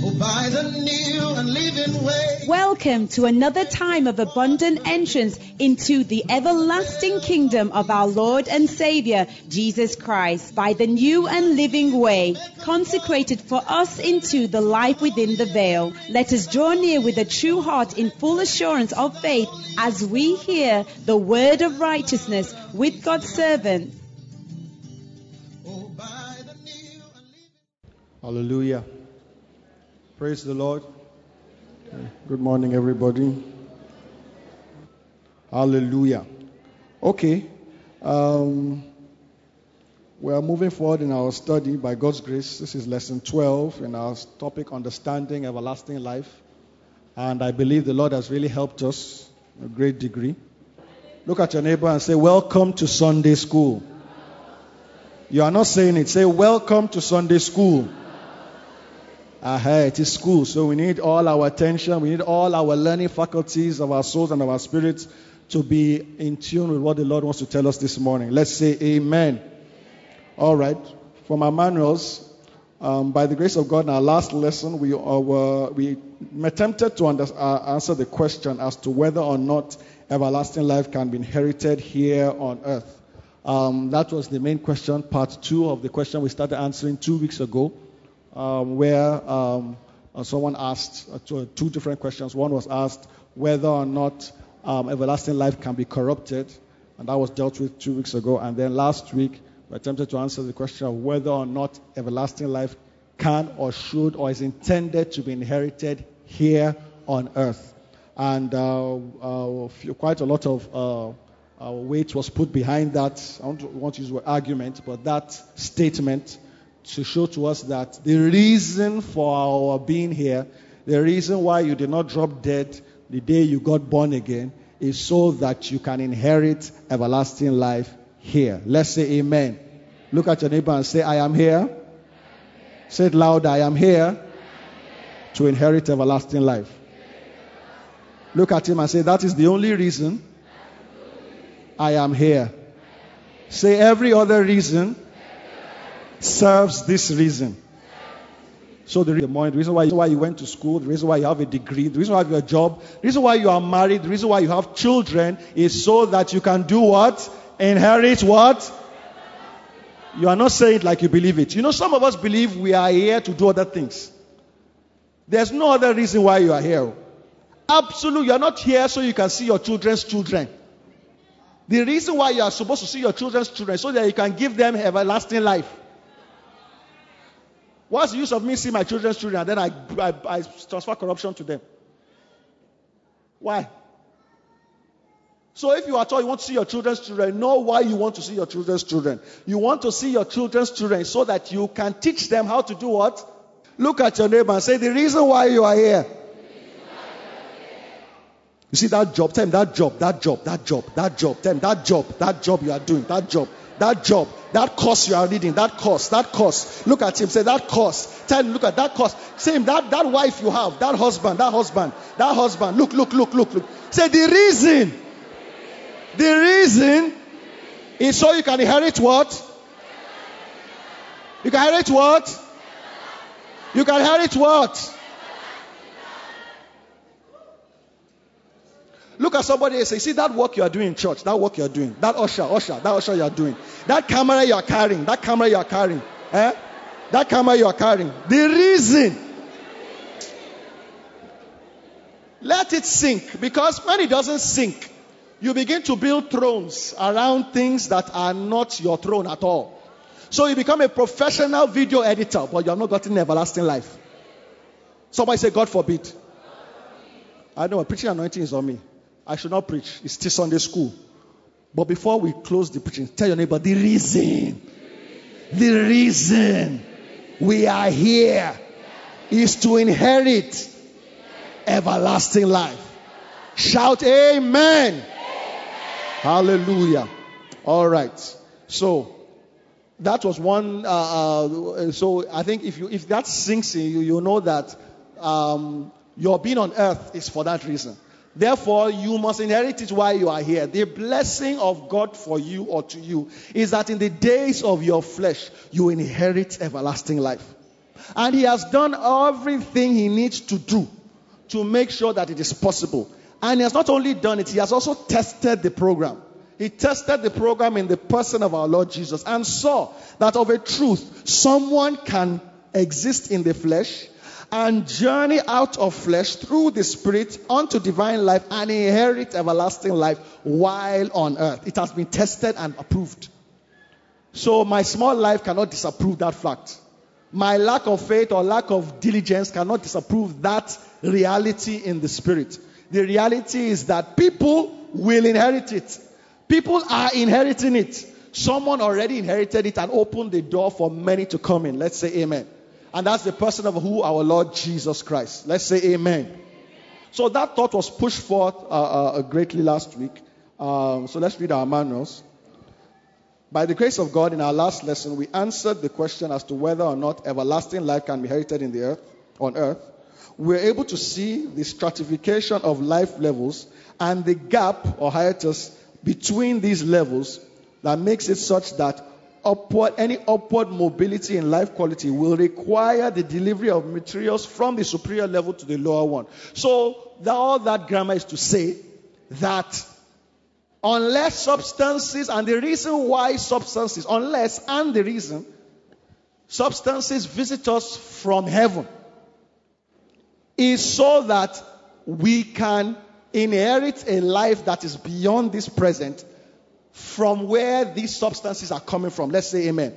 by the new and living way. Welcome to another time of abundant entrance into the everlasting kingdom of our Lord and Savior, Jesus Christ, by the new and living way, consecrated for us into the life within the veil. Let us draw near with a true heart in full assurance of faith as we hear the word of righteousness with God's servant. Hallelujah. Praise the Lord. Good morning, everybody. Hallelujah. Okay. We are moving forward in our study by God's grace. This is lesson 12 in our topic, Understanding Everlasting Life. And I believe the Lord has really helped us to a great degree. Look at your neighbor and say, welcome to Sunday school. You are not saying it. Say, welcome to Sunday school. It is school, so we need all our attention. We need all our learning faculties of our souls and of our spirits to be in tune with what the Lord wants to tell us this morning. Let's say amen. All right. From our manuals, by the grace of God, in our last lesson, we attempted to answer the question as to whether or not everlasting life can be inherited here on earth. That was the main question, part 2 of the question we started answering 2 weeks ago. Where someone asked two different questions. One was asked whether or not everlasting life can be corrupted, and that was dealt with 2 weeks ago. And then last week, we attempted to answer the question of whether or not everlasting life can or should or is intended to be inherited here on earth. And quite a lot of weight was put behind that. I don't want to use the word argument, but that statement to show to us that the reason for our being here, the reason why you did not drop dead the day you got born again, is so that you can inherit everlasting life here. Let's say amen. Look at your neighbor and say, I am here. Say it loud, I am here to inherit everlasting life. Look at him and say, that is the only reason I am here. Say, every other reason serves this reason. So the reason why you went to school, the reason why you have a degree, the reason why you have a job, the reason why you are married, the reason why you have children is so that you can do what? Inherit what? You are not saying it like you believe it. You know, some of us believe we are here to do other things. There's no other reason why you are here. Absolutely, you are not here so you can see your children's children. The reason why you are supposed to see your children's children is so that you can give them everlasting life. What's the use of me seeing my children's children and then I transfer corruption to them? Why? So if you are told you want to see your children's children, know why you want to see your children's children. You want to see your children's children so that you can teach them how to do what? Look at your neighbor and say, the reason why you are here. You see that job, tell him that job. Tell him that job you are doing, that job, that course you are reading, that course. Look at him, say that course. Tell him, look at that course. Say him, that wife you have, that husband. Look. Say the reason is so you can inherit what? You can inherit what? You can inherit what? Look at somebody and say, see that work you are doing in church, that work you are doing, that usher you are doing, that camera you are carrying, that camera you are carrying. The reason. Let it sink, because when it doesn't sink, you begin to build thrones around things that are not your throne at all. So you become a professional video editor, but you have not gotten everlasting life. Somebody say, God forbid. I know, a preaching anointing is on me. I should not preach. It's still Sunday school. But before we close the preaching, tell your neighbor, the reason we are here is to inherit everlasting life. Shout amen. Hallelujah. All right. So that was one. So I think if that sinks in you, you know that your being on earth is for that reason. Therefore, you must inherit it while you are here. The blessing of God for you or to you is that in the days of your flesh, you inherit everlasting life. And he has done everything he needs to do to make sure that it is possible. And he has not only done it, he has also tested the program. He tested the program in the person of our Lord Jesus and saw that of a truth, someone can exist in the flesh and journey out of flesh through the Spirit unto divine life and inherit everlasting life while on earth. It has been tested and approved. So my small life cannot disapprove that fact. My lack of faith or lack of diligence cannot disapprove that reality in the Spirit. The reality is that people will inherit it. People are inheriting it. Someone already inherited it and opened the door for many to come in. Let's say amen. And that's the person of who? Our Lord Jesus Christ. Let's say amen. So that thought was pushed forth greatly last week. So let's read our manuals. By the grace of God, in our last lesson, we answered the question as to whether or not everlasting life can be inherited on earth. We're able to see the stratification of life levels and the gap or hiatus between these levels that makes it such that any upward mobility in life quality will require the delivery of materials from the superior level to the lower one. So all that grammar is to say that unless substances, and the reason why substances, substances visit us from heaven is so that we can inherit a life that is beyond this present from where these substances are coming from. Let's say amen.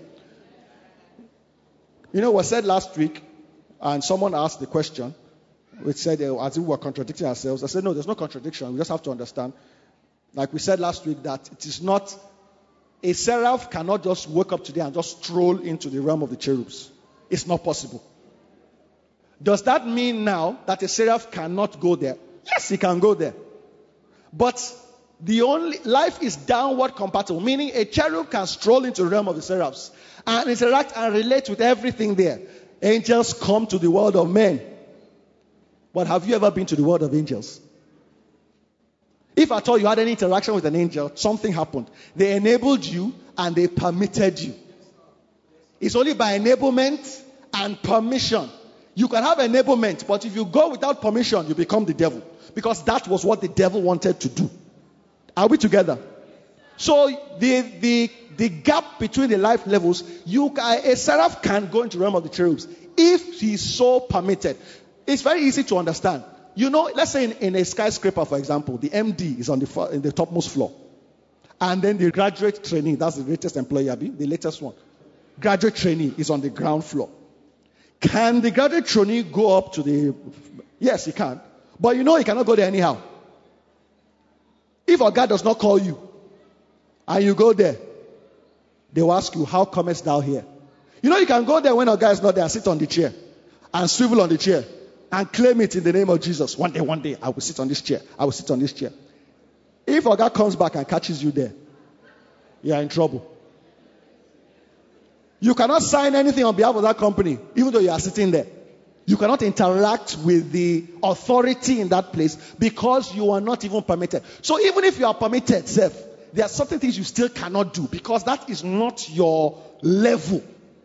You know, what said last week, and someone asked the question, which said, as if we were contradicting ourselves. I said, no, there's no contradiction. We just have to understand. Like we said last week, that it is not, a seraph cannot just wake up today and just stroll into the realm of the cherubs. It's not possible. Does that mean now that a seraph cannot go there? Yes, he can go there. But the only life is downward compatible, meaning a cherub can stroll into the realm of the seraphs and interact and relate with everything there. Angels come to the world of men. But have you ever been to the world of angels? If at all you had any interaction with an angel, something happened. They enabled you and they permitted you. It's only by enablement and permission. You can have enablement, but if you go without permission, you become the devil. Because that was what the devil wanted to do. Are we together? So the gap between the life levels, a seraph can go into the realm of the cherubs if he's so permitted. It's very easy to understand. You know, let's say in a skyscraper, for example, the MD is in the topmost floor. And then the graduate trainee, that's the latest employee, the latest one. Graduate trainee is on the ground floor. Can the graduate trainee go up to the... Yes, he can. But you know he cannot go there anyhow. If a guy does not call you, and you go there, they will ask you, how comest thou here? You know you can go there when a guy is not there and sit on the chair, and swivel on the chair, and claim it in the name of Jesus. One day, I will sit on this chair. I will sit on this chair. If a guy comes back and catches you there, you are in trouble. You cannot sign anything on behalf of that company, even though you are sitting there. You cannot interact with the authority in that place because you are not even permitted. So even if you are permitted, there are certain things you still cannot do because that is not your level.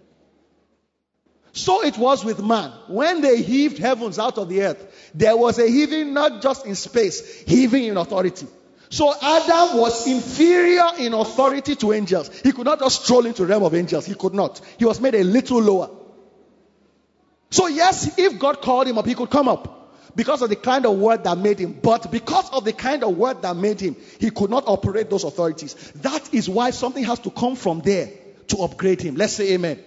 So it was with man. When they heaved heavens out of the earth, there was a heaving not just in space, heaving in authority. So Adam was inferior in authority to angels. He could not just stroll into the realm of angels. He could not. He was made a little lower. So yes, if God called him up, he could come up because of the kind of word that made him. But because of the kind of word that made him, he could not operate those authorities. That is why something has to come from there to upgrade him. Let's say amen.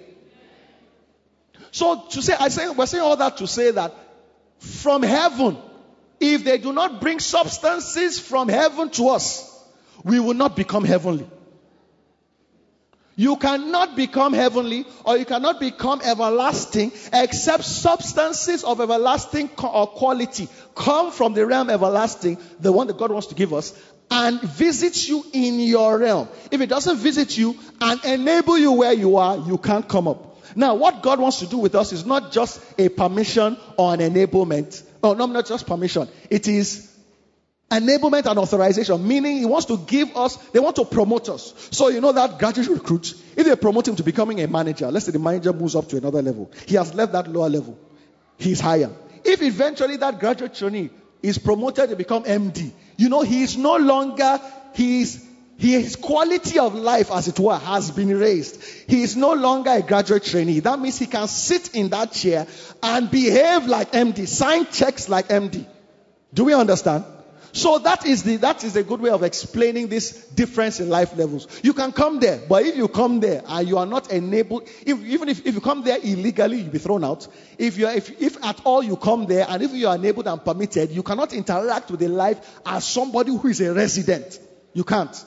So we're saying all that to say that from heaven, if they do not bring substances from heaven to us, we will not become heavenly. You cannot become heavenly or you cannot become everlasting except substances of everlasting or quality come from the realm everlasting, the one that God wants to give us, and visit you in your realm. If it doesn't visit you and enable you where you are, you can't come up. Now, what God wants to do with us is not just a permission or an enablement. Oh, no, not just permission. It is Enablement and authorization, meaning he wants to give us, they want to promote us. So you know that graduate recruit, if they promote him to becoming a manager, let's say the manager moves up to another level, he has left that lower level, he's higher. If eventually that graduate trainee is promoted to become MD, you know he is no longer, his quality of life, as it were, has been raised. He is no longer a graduate trainee. That means he can sit in that chair and behave like MD, sign checks like MD. Do we understand? So that is a good way of explaining this difference in life levels. You can come there, but if you come there and you are not enabled, even if you come there illegally, you'll be thrown out. If at all you come there and if you are enabled and permitted, you cannot interact with the life as somebody who is a resident. You can't.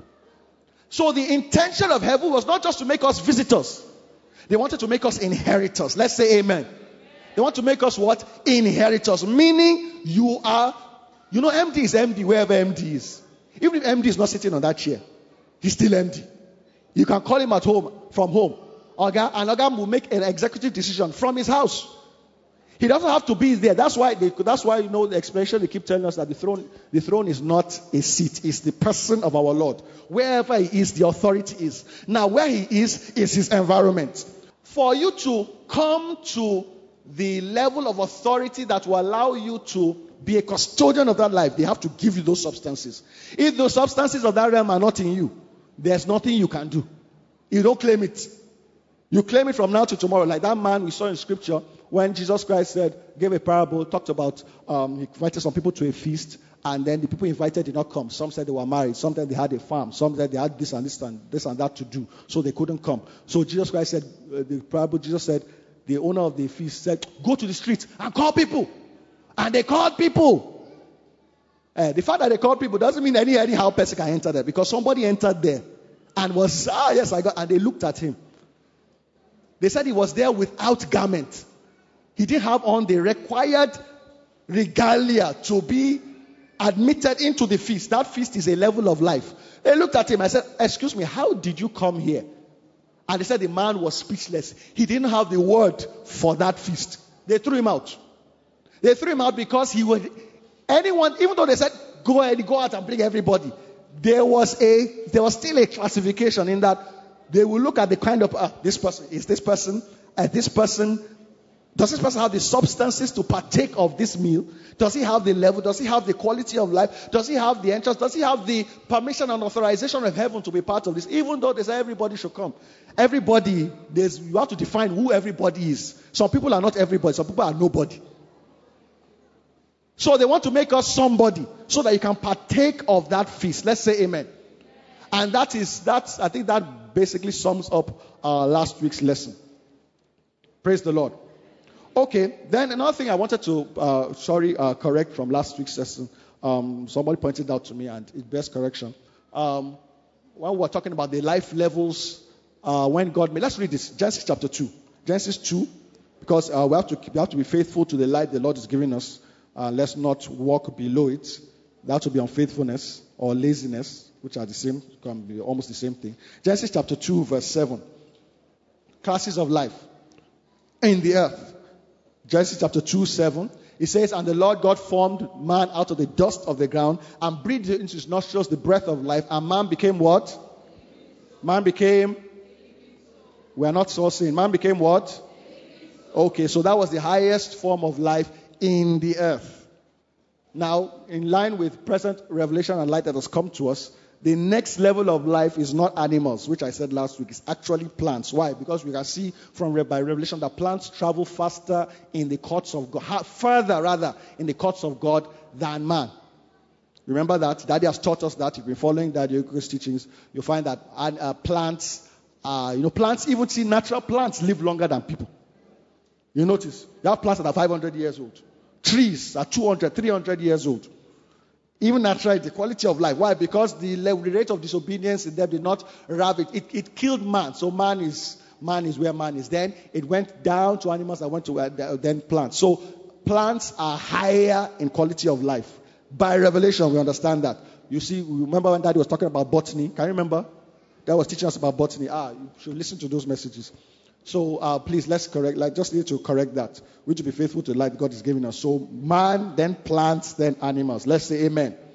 So the intention of heaven was not just to make us visitors. They wanted to make us inheritors. Let's say amen. They want to make us what? Inheritors. Meaning you are, you know, MD is MD wherever MD is. Even if MD is not sitting on that chair, he's still MD. You can call him at home, from home. And Oga will make an executive decision from his house. He doesn't have to be there. That's why you know the expression they keep telling us that the throne is not a seat. It's the person of our Lord. Wherever he is, the authority is. Now where he is his environment. For you to come to the level of authority that will allow you to be a custodian of that life, they have to give you those substances. If those substances of that realm are not in you, there's nothing you can do. You don't claim it. You claim it from now to tomorrow. Like that man we saw in scripture when Jesus Christ gave a parable, talked about, he invited some people to a feast, and then the people invited did not come. Some said they were married. Some said they had a farm. Some said they had this and that to do, so they couldn't come. So Jesus Christ said, Jesus said, the owner of the feast said, go to the street and call people. And they called people. The fact that they called people doesn't mean anyhow person can enter there, because somebody entered there and was, and they looked at him. They said he was there without garment. He didn't have on the required regalia to be admitted into the feast. That feast is a level of life. They looked at him and said, excuse me, how did you come here? And they said the man was speechless. He didn't have the word for that feast. They threw him out. They threw him out because even though they said, go ahead, go out and bring everybody, there was still a classification in that they will look at the kind of, does this person have the substances to partake of this meal? Does he have the level? Does he have the quality of life? Does he have the entrance? Does he have the permission and authorization of heaven to be part of this? Even though they say everybody should come. Everybody, you have to define who everybody is. Some people are not everybody. Some people are nobody. So they want to make us somebody so that you can partake of that feast. Let's say amen. And I think that basically sums up last week's lesson. Praise the Lord. Okay, then another thing I wanted to correct from last week's lesson. Somebody pointed out to me, and it bears correction. When we were talking about the life levels, when God made, let's read this, Genesis chapter 2. Genesis 2, because we have to be faithful to the light the Lord is giving us. Let's not walk below it. That would be unfaithfulness or laziness, which are the same, can be almost the same thing. Genesis chapter 2, verse 7. Classes of life in the earth. Genesis chapter 2, 7. It says, and the Lord God formed man out of the dust of the ground and breathed into his nostrils the breath of life. And man became what? We are not so saying. Man became what? Okay, so that was the highest form of life in the earth. Now, in line with present revelation and light that has come to us, the next level of life is not animals, which I said last week. It's actually plants. Why? Because we can see by revelation that plants travel faster in the courts of God, further rather in the courts of God than man. Remember that? Daddy has taught us that. If you've been following Daddy Yoko's teachings, you'll find that plants, even see natural plants live longer than people. You notice, you have plants that are 500 years old. Trees are 200, 300 years old. Even naturally, the quality of life. Why? Because the rate of disobedience in them did not ravage. It killed man. So man is where man is. Then it went down to animals that went to then plants. So plants are higher in quality of life. By revelation, we understand that. You see, remember when Daddy was talking about botany? Can you remember? Dad was teaching us about botany. You should listen to those messages. So please, let's just need to correct that. We should be faithful to the light God is giving us. So man, then plants, then animals. Let's say amen.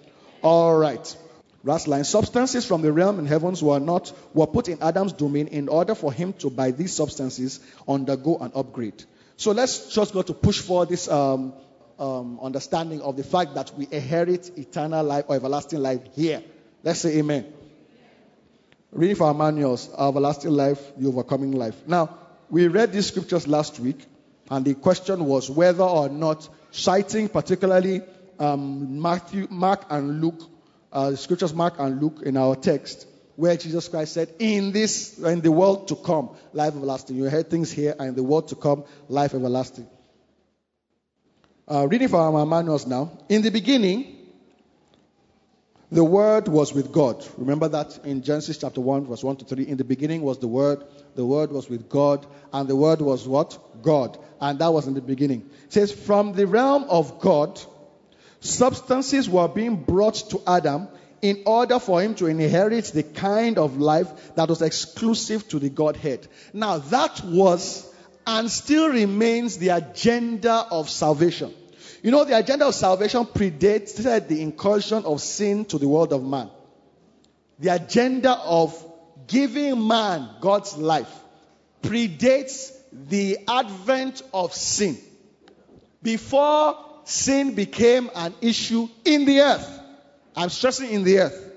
All right. Last line. Substances from the realm in heavens were put in Adam's domain in order for him to, by these substances, undergo an upgrade. So let's just go to push for this understanding of the fact that we inherit eternal life or everlasting life here. Let's say amen. Reading for our manuals, our everlasting life, the overcoming life. Now, we read these scriptures last week, and the question was whether or not, citing particularly Mark and Luke, the scriptures Mark and Luke in our text, where Jesus Christ said, in the world to come, life everlasting. You heard things here, and in the world to come, life everlasting. Reading from our manuals now. In the beginning, the Word was with God. Remember that in Genesis chapter 1, verse 1 to 3. In the beginning was the Word was with God, and the Word was what? God. And that was in the beginning. It says, from the realm of God, substances were being brought to Adam in order for him to inherit the kind of life that was exclusive to the Godhead. Now, that was and still remains the agenda of salvation. You know, the agenda of salvation predates the incursion of sin to the world of man. The agenda of giving man God's life predates the advent of sin. Before sin became an issue in the earth. I'm stressing in the earth.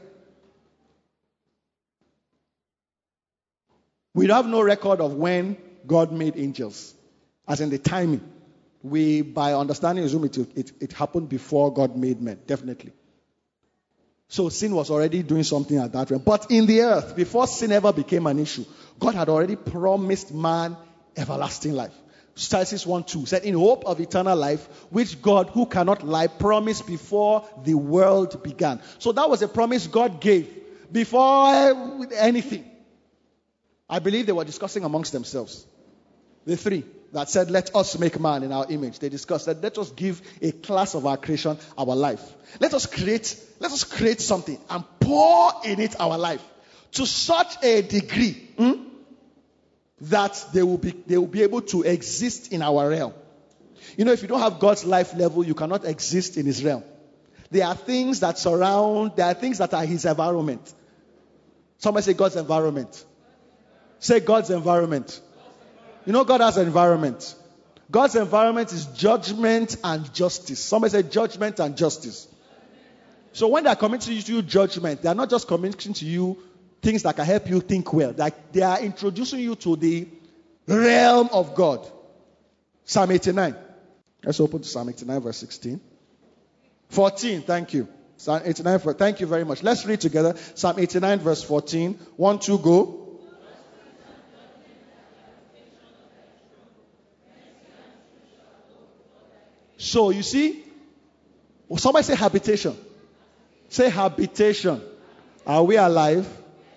We have no record of when God made angels, as in the timing. We, by understanding, assume it happened before God made men, definitely. So sin was already doing something at that time. But in the earth, before sin ever became an issue, God had already promised man everlasting life. Genesis 1:2 said, in hope of eternal life, which God, who cannot lie, promised before the world began. So that was a promise God gave before anything. I believe they were discussing amongst themselves. The three that said, let us make man in our image. They discussed that let us give a class of our creation our life. Let us create something and pour in it our life to such a degree that they will be able to exist in our realm. You know, if you don't have God's life level, you cannot exist in his realm. There are things that are his environment. Somebody say God's environment. Say God's environment. You know, God has an environment. God's environment is judgment and justice. Somebody say judgment and justice. So when they are committing to you judgment, they are not just committing to you things that can help you think well. Like they are introducing you to the realm of God. Psalm 89. Let's open to Psalm 89 verse 16. 14, thank you. Psalm 89, thank you very much. Let's read together. Psalm 89 verse 14. 1, 2, go. So you see, somebody say habitation. Say habitation. Are we alive?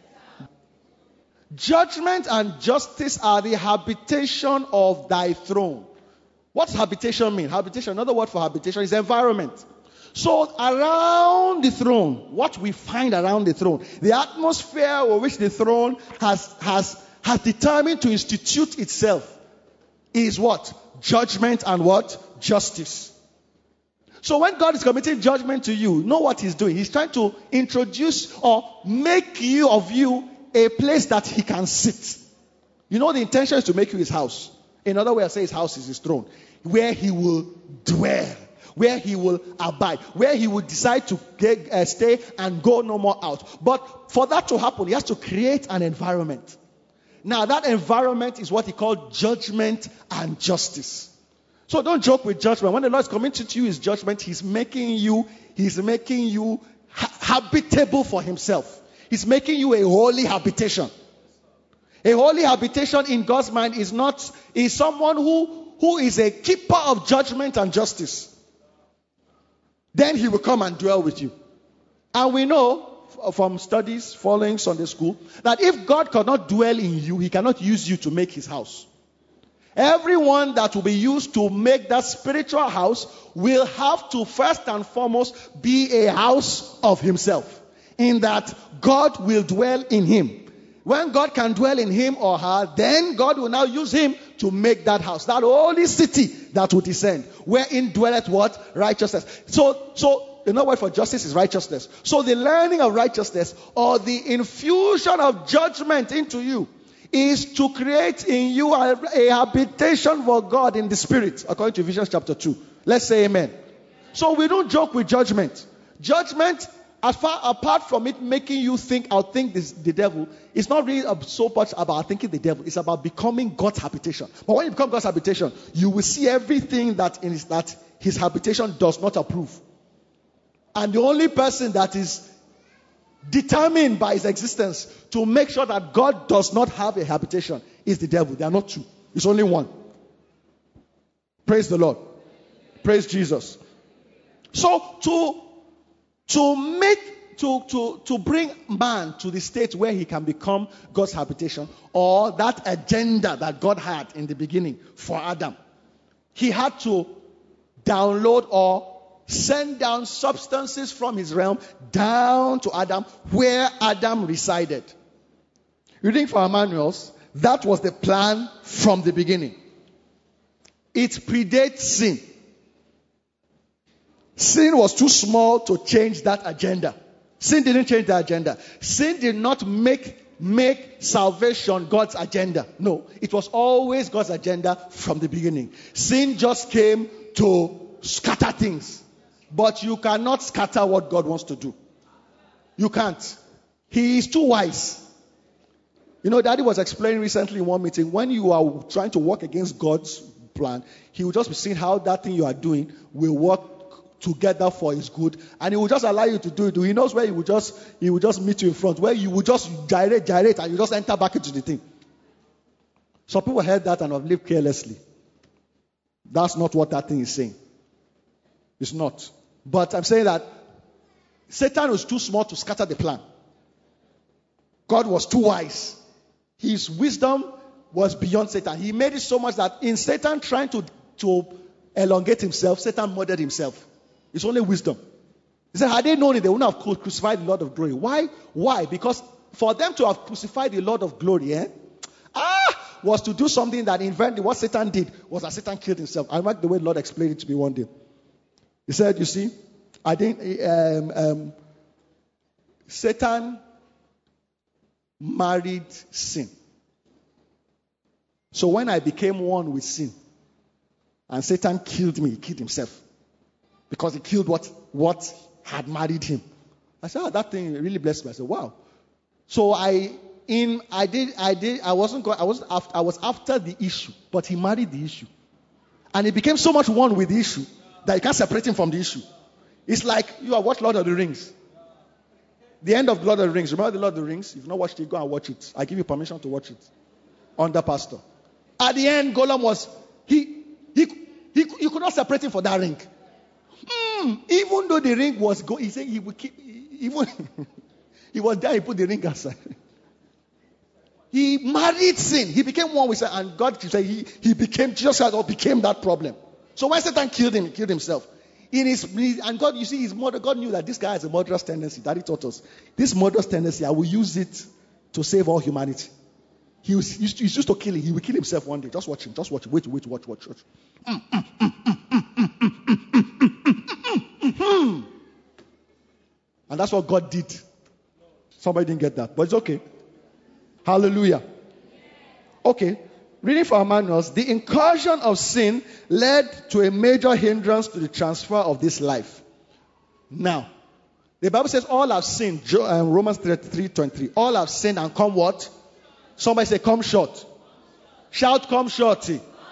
Judgment and justice are the habitation of thy throne. What's habitation mean? Habitation, another word for habitation is environment. So around the throne, what we find around the throne, the atmosphere with which the throne has determined to institute itself is what? Judgment and what? Justice. So when God is committing judgment to you, know what he's doing. He's trying to introduce or make of you a place that he can sit. You know, the intention is to make you his house. In other words, I say his house is his throne, where he will dwell, where he will abide, where he will decide to stay and go no more out. But for that to happen, he has to create an environment. Now, that environment is what he called judgment and justice. So don't joke with judgment. When the Lord is committing to you his judgment, he's making you habitable for himself. He's making you a holy habitation. A holy habitation in God's mind is someone who is a keeper of judgment and justice. Then he will come and dwell with you. And we know from studies following Sunday school that if God cannot dwell in you, he cannot use you to make his house. Everyone that will be used to make that spiritual house will have to first and foremost be a house of himself, in that God will dwell in him. When God can dwell in him or her, then God will now use him to make that house, that holy city that will descend, wherein dwelleth what? Righteousness. So another word for justice is righteousness. So the learning of righteousness or the infusion of judgment into you is to create in you a habitation for God in the spirit, according to Ephesians chapter 2. Let's say amen. So we don't joke with judgment. Judgment, as far apart from it making you outthink the devil, it's not really so much about thinking the devil. It's about becoming God's habitation. But when you become God's habitation, you will see everything that his habitation does not approve. And the only person that is determined by his existence to make sure that God does not have a habitation is the devil. There are not two. It's only one. Praise the Lord. Praise Jesus. So to bring man to the state where he can become God's habitation, or that agenda that God had in the beginning for Adam, he had to download or send down substances from his realm down to Adam, where Adam resided. Reading from our manuals, that was the plan from the beginning. It predates sin. Sin was too small to change that agenda. Sin didn't change the agenda. Sin did not make salvation God's agenda. No, it was always God's agenda from the beginning. Sin just came to scatter things. But you cannot scatter what God wants to do. You can't. He is too wise. You know, Daddy was explaining recently in one meeting, when you are trying to work against God's plan, he will just be seeing how that thing you are doing will work together for his good, and he will just allow you to do it. He knows where he will just meet you in front, where you will just gyrate, and you just enter back into the thing. Some people heard that and have lived carelessly. That's not what that thing is saying. It's not. But I'm saying that Satan was too small to scatter the plan. God was too wise. His wisdom was beyond Satan. He made it so much that in Satan trying to elongate himself, Satan murdered himself. It's only wisdom. He said, had they known it, they wouldn't have crucified the Lord of glory. Why? Why? Because for them to have crucified the Lord of glory, was to do something that invented what Satan did, was that Satan killed himself. I like the way the Lord explained it to me one day. He said, you see, I think Satan married sin. So when I became one with sin, and Satan killed me, he killed himself. Because he killed what had married him. I said, that thing really blessed me. I said, wow. So I was after the issue, but he married the issue. And he became so much one with the issue that you can't separate him from the issue. It's like you have watched Lord of the Rings. The end of Lord of the Rings. Remember the Lord of the Rings? If you've not watched it, go and watch it. I give you permission to watch it. Under Pastor. At the end, Gollum was, you could not separate him for that ring. Even though the ring was he said he would keep, even he was there, he put the ring aside. He married sin. He became one with sin, and God said he became, Jesus Christ became that problem. So when Satan killed him, he killed himself. And God, you see, God knew that this guy has a murderous tendency. Daddy taught us. This murderous tendency, I will use it to save all humanity. He's used to killing. He will kill himself one day. Just watch him. Just watch him. Wait, watch. And that's what God did. Somebody didn't get that, but it's okay. Hallelujah. Okay. Reading from our manuals, the incursion of sin led to a major hindrance to the transfer of this life. Now, the Bible says all have sinned. Romans 3:23. All have sinned and come what? Somebody say, come short. Shout, come short.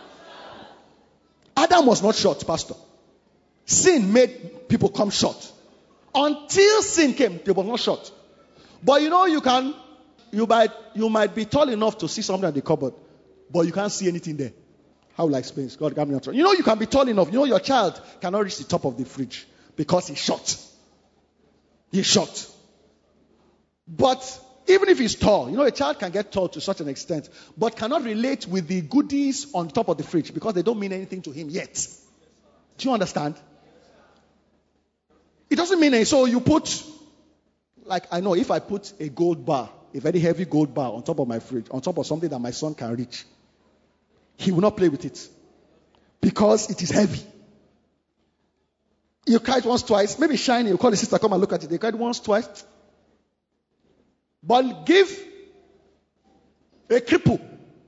Adam was not short, Pastor. Sin made people come short. Until sin came, they were not short. But you know, you might be tall enough to see something in the cupboard, but you can't see anything there. How will I explain this? God, got me on track. You know, you can be tall enough. You know, your child cannot reach the top of the fridge because he's short. He's short. But even if he's tall, you know, a child can get tall to such an extent, but cannot relate with the goodies on top of the fridge because they don't mean anything to him yet. Do you understand? It doesn't mean anything. So you put, like, I know if I put a gold bar, a very heavy gold bar on top of my fridge, on top of something that my son can reach, he will not play with it because it is heavy. You cried once, twice. Maybe shiny. You call the sister, come and look at it. They cried once, twice. But give a cripple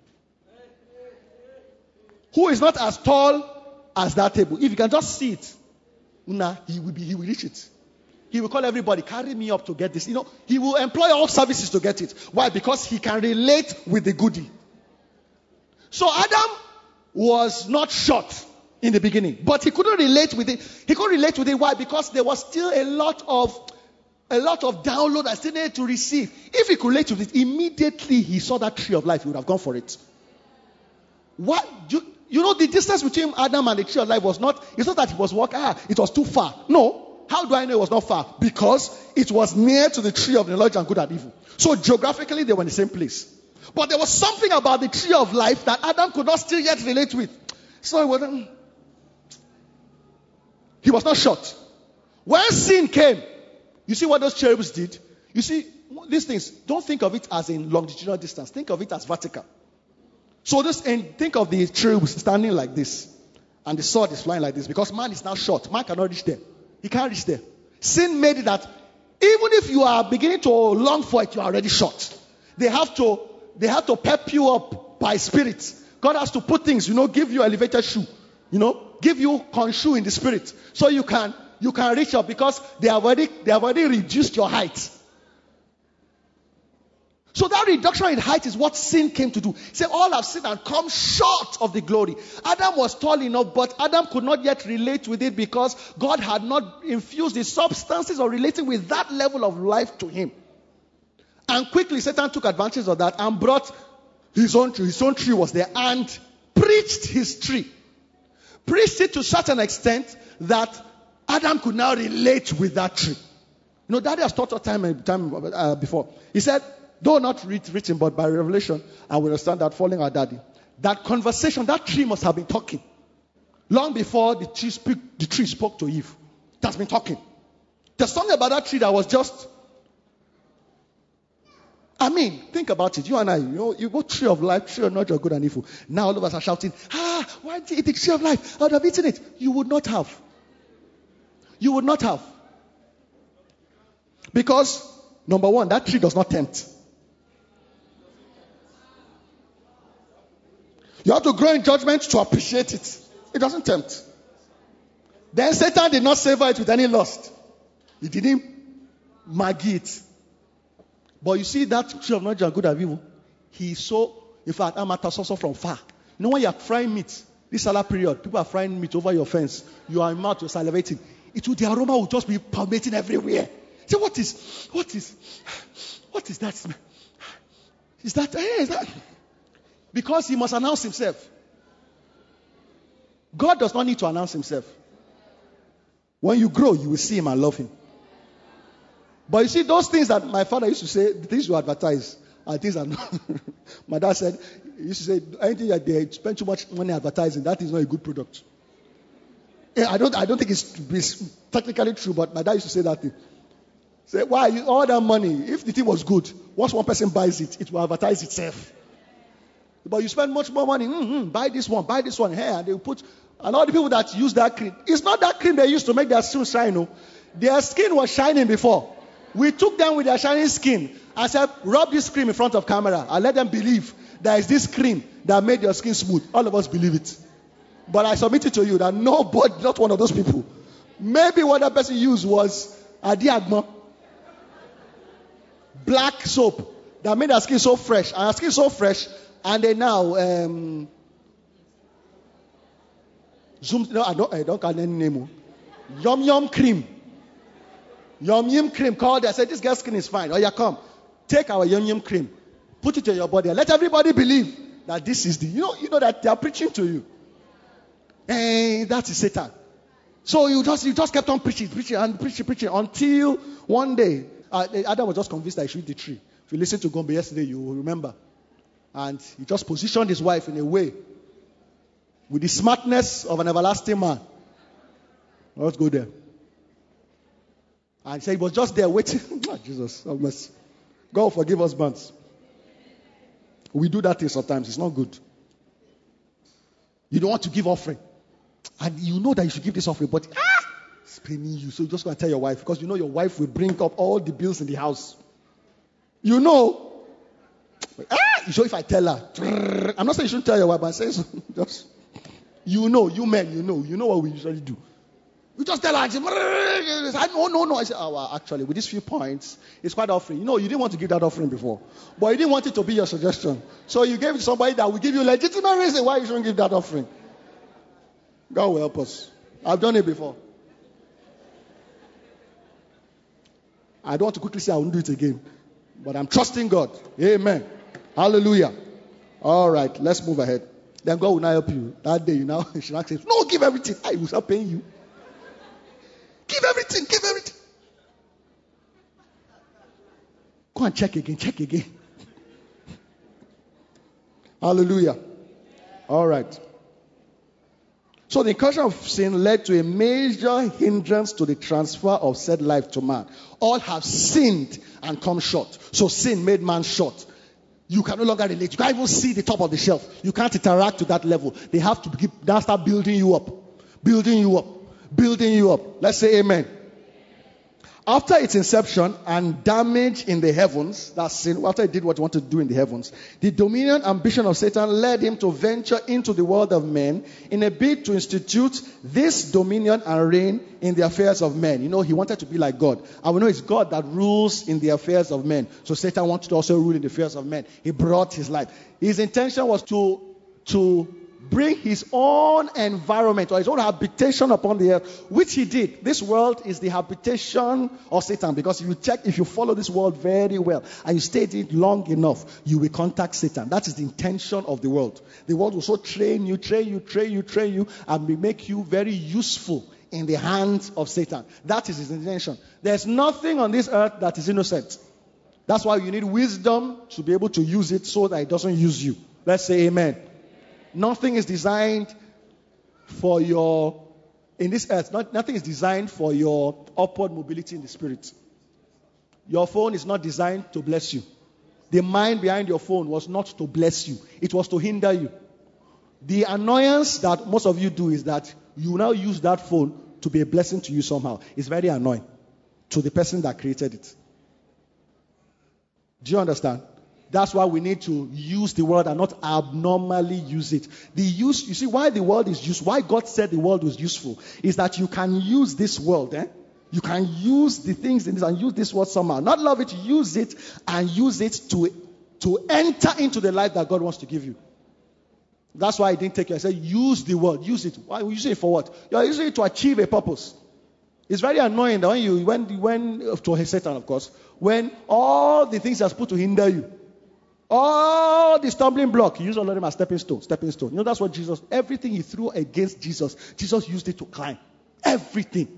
who is not as tall as that table. If you can just see it, he will reach it. He will call everybody, carry me up to get this. He will employ all services to get it. Why? Because he can relate with the goodie. So Adam was not short in the beginning, but he couldn't relate with it. He couldn't relate with it. Why? Because there was still a lot of download that still needed to receive. If he could relate with it, immediately he saw that tree of life, he would have gone for it. What? The distance between Adam and the tree of life was not, it's not that he was walking, it was too far. No. How do I know it was not far? Because it was near to the tree of the knowledge and good and evil. So geographically, they were in the same place. But there was something about the tree of life that Adam could not still yet relate with. So he was not short. When sin came, you see what those cherubs did? You see, these things, don't think of it as in longitudinal distance. Think of it as vertical. So think of the cherubs standing like this. And the sword is flying like this. Because man is now short. Man cannot reach there. He can't reach there. Sin made it that even if you are beginning to long for it, you are already short. They have to pep you up by spirit. God has to put things, give you elevated shoe. Give you shoe in the spirit. So you can reach up because they have already reduced your height. So that reduction in height is what sin came to do. Say, all have sinned and come short of the glory. Adam was tall enough, but Adam could not yet relate with it because God had not infused the substances or relating with that level of life to him. And quickly Satan took advantage of that and brought his own tree. His own tree was there and preached his tree. Preached it to such an extent that Adam could now relate with that tree. Daddy has taught us time before. He said, though not written, but by revelation, and we understand that following our daddy, that conversation, that tree must have been talking. Long before the tree spoke to Eve. It has been talking. There's something about that tree that was just, think about it. You and I, you go tree of life, tree of knowledge of good and evil. Now all of us are shouting, why did you eat the tree of life? I would have eaten it. You would not have. You would not have. Because, number one, that tree does not tempt. You have to grow in judgment to appreciate it. It doesn't tempt. Then Satan did not savor it with any lust. He didn't maggie it. But you see that tree of knowledge of good and evil, he saw, in fact, Amata saw from far. When you are frying meat, this salad period, people are frying meat over your fence. You are in mouth, you're salivating. The aroma will just be permeating everywhere. Say, what is that smell? Is that? Because he must announce himself. God does not need to announce himself. When you grow, you will see him and love him. But you see, those things that my father used to say, the things you advertise, are things that my dad said, he used to say, anything that they spend too much money advertising, that is not a good product. I don't think it's technically true, but my dad used to say that thing. Say, why all that money? If the thing was good, once one person buys it, it will advertise itself. But you spend much more money. Buy this one here, and they will put. And all the people that use that cream, it's not that cream they used to make their skin shine. No, their skin was shining before. We took them with their shining skin and said, rub this cream in front of camera and let them believe there is this cream that made your skin smooth. All of us believe it. But I submit it to you that nobody, not one of those people. Maybe what that person used was Adiagma. Black soap that made her skin so fresh. And her skin so fresh. And they now I don't call any name. Yum Yum cream. Yum Yum cream called. I said, this girl's skin is fine. Oh yeah, come. Take our Yum Yum cream. Put it in your body. And let everybody believe that this is the. You know that they are preaching to you. And that is Satan. So you just kept on preaching until one day Adam was just convinced that he should eat the tree. If you listen to Gombe yesterday, you will remember. And he just positioned his wife in a way with the smartness of an everlasting man. Let's go there. And he said he was just there waiting. Jesus, have mercy. God forgive us, bands. We do that thing sometimes. It's not good. You don't want to give offering. And you know that you should give this offering, but It's paining you. So you just go and tell your wife, because you know your wife will bring up all the bills in the house. You know. You sure if I tell her? I'm not saying you shouldn't tell your wife, but I'm saying so. Just, you know, you men, you know what we usually do. You just tell her, and she, no. I said, well, actually, with these few points, it's quite offering. You know, you didn't want to give that offering before, but you didn't want it to be your suggestion. So you gave it to somebody that will give you legitimate reason why you shouldn't give that offering. God will help us. I've done it before. I don't want to quickly say I won't do it again, but I'm trusting God. Amen. Hallelujah. All right, let's move ahead. Then God will now help you. That day, you should not say, no, give everything. I will start paying you. Give everything. Go and check again. Hallelujah. All right. So the incursion of sin led to a major hindrance to the transfer of said life to man. All have sinned and come short. So sin made man short. You can no longer relate. You can't even see the top of the shelf. You can't interact to that level. They have to now start building you up. Let's say amen. After its inception and damage in the heavens, that's sin, after he did what he wanted to do in the heavens, the dominion ambition of Satan led him to venture into the world of men in a bid to institute this dominion and reign in the affairs of men. You know, he wanted to be like God. And we know it's God that rules in the affairs of men. So Satan wanted to also rule in the affairs of men. He brought his life. His intention was to bring his own environment or his own habitation upon the earth, which he did. This world is the habitation of Satan, because if you follow this world very well and you stay in it long enough, you will contact Satan. That is the intention of the world. The world will so train you, and will make you very useful in the hands of Satan. That is his intention. There's nothing on this earth that is innocent. That's why you need wisdom to be able to use it so that it doesn't use you. Let's say amen. Nothing is designed for in this earth, nothing is designed for your upward mobility in the spirit. Your phone is not designed to bless you. The mind behind your phone was not to bless you. It was to hinder you. The annoyance that most of you do is that you now use that phone to be a blessing to you somehow. It's very annoying to the person that created it. Do you understand? That's why we need to use the word and not abnormally use it. You see why the world is used, why God said the world was useful, is that you can use this world. You can use the things in this and use this word somehow. Not love it, use it and use it to enter into the life that God wants to give you. That's why I didn't take you. I said use the word, use it. Why use it for what? You're using it to achieve a purpose. It's very annoying that when to Satan, of course, when all the things that's put to hinder you, all the stumbling block, you use all of them as stepping stone. You know, that's what everything he threw against Jesus used it to climb. Everything.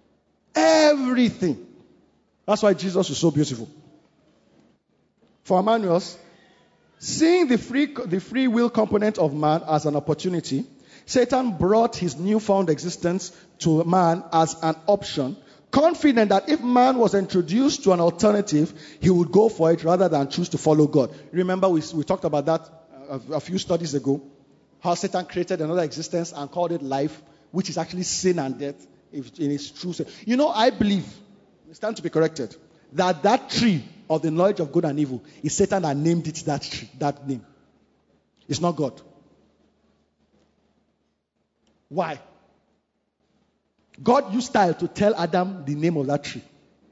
That's why Jesus is so beautiful. For Emmanuel, seeing the free will component of man as an opportunity, Satan brought his newfound existence to man as an option, confident that if man was introduced to an alternative, he would go for it rather than choose to follow God. Remember, we talked about that a few studies ago, how Satan created another existence and called it life, which is actually sin and death in its true sense. You know, I believe, it's time to be corrected, that tree of the knowledge of good and evil is Satan that named it that name. It's not God. Why? God used style to tell Adam the name of that tree.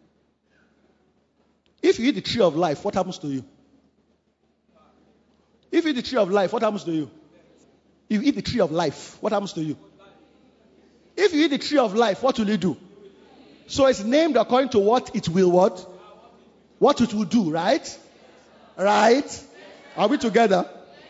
If you eat the tree of life, what happens to you? If you eat the tree of life, what happens to you? If you eat the tree of life, what happens to you? If you eat the tree of life, what will you do? So it's named according to what it will what? What it will do, right? Right? Are we together?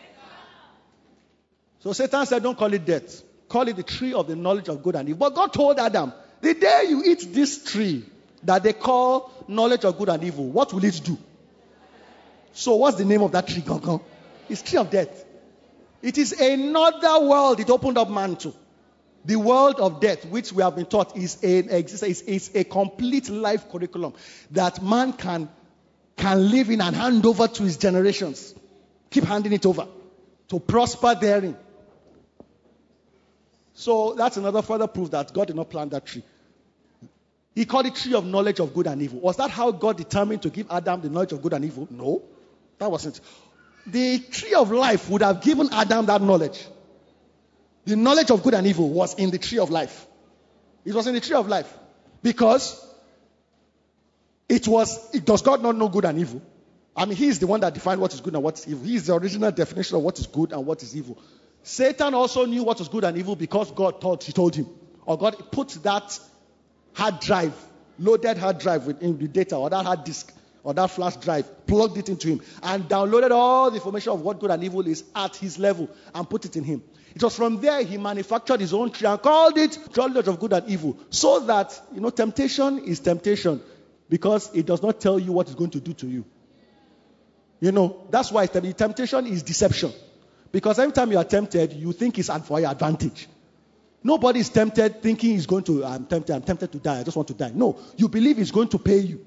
So Satan said, don't call it death. Call it the tree of the knowledge of good and evil. But God told Adam, the day you eat this tree that they call knowledge of good and evil, what will it do? So what's the name of that tree? It's tree of death. It is another world it opened up man to. The world of death, which we have been taught is a complete life curriculum that man can live in and hand over to his generations. Keep handing it over to prosper therein. So that's another further proof that God did not plant that tree. He called it tree of knowledge of good and evil. Was that how God determined to give Adam the knowledge of good and evil? No, that wasn't. The tree of life would have given Adam that knowledge. The knowledge of good and evil was in the tree of life. It was in the tree of life. Because does God not know good and evil? I mean, he is the one that defined what is good and what is evil. He is the original definition of what is good and what is evil. Satan also knew what was good and evil because God told him. Or God put that loaded hard drive in the data, or that hard disk, or that flash drive, plugged it into him, and downloaded all the information of what good and evil is at his level and put it in him. It was from there he manufactured his own tree and called it knowledge of good and evil. So that, temptation is temptation because it does not tell you what it's going to do to you. That's why temptation is deception. Because every time you are tempted, you think it's for your advantage. Nobody is tempted thinking he's going to, I'm tempted to die, I just want to die. No, you believe he's going to pay you.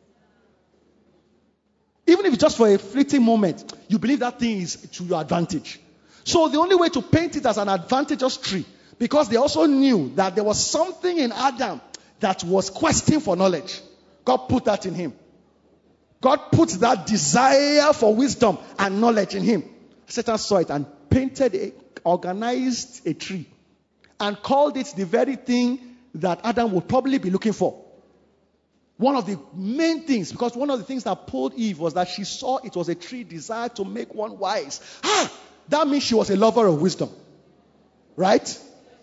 Even if it's just for a fleeting moment, you believe that thing is to your advantage. So the only way to paint it as an advantageous tree, because they also knew that there was something in Adam that was questing for knowledge. God put that in him. God put that desire for wisdom and knowledge in him. Satan saw it and organized a tree and called it the very thing that Adam would probably be looking for. One of the main things, because one of the things that pulled Eve was that she saw it was a tree desired to make one wise. That means she was a lover of wisdom. Right?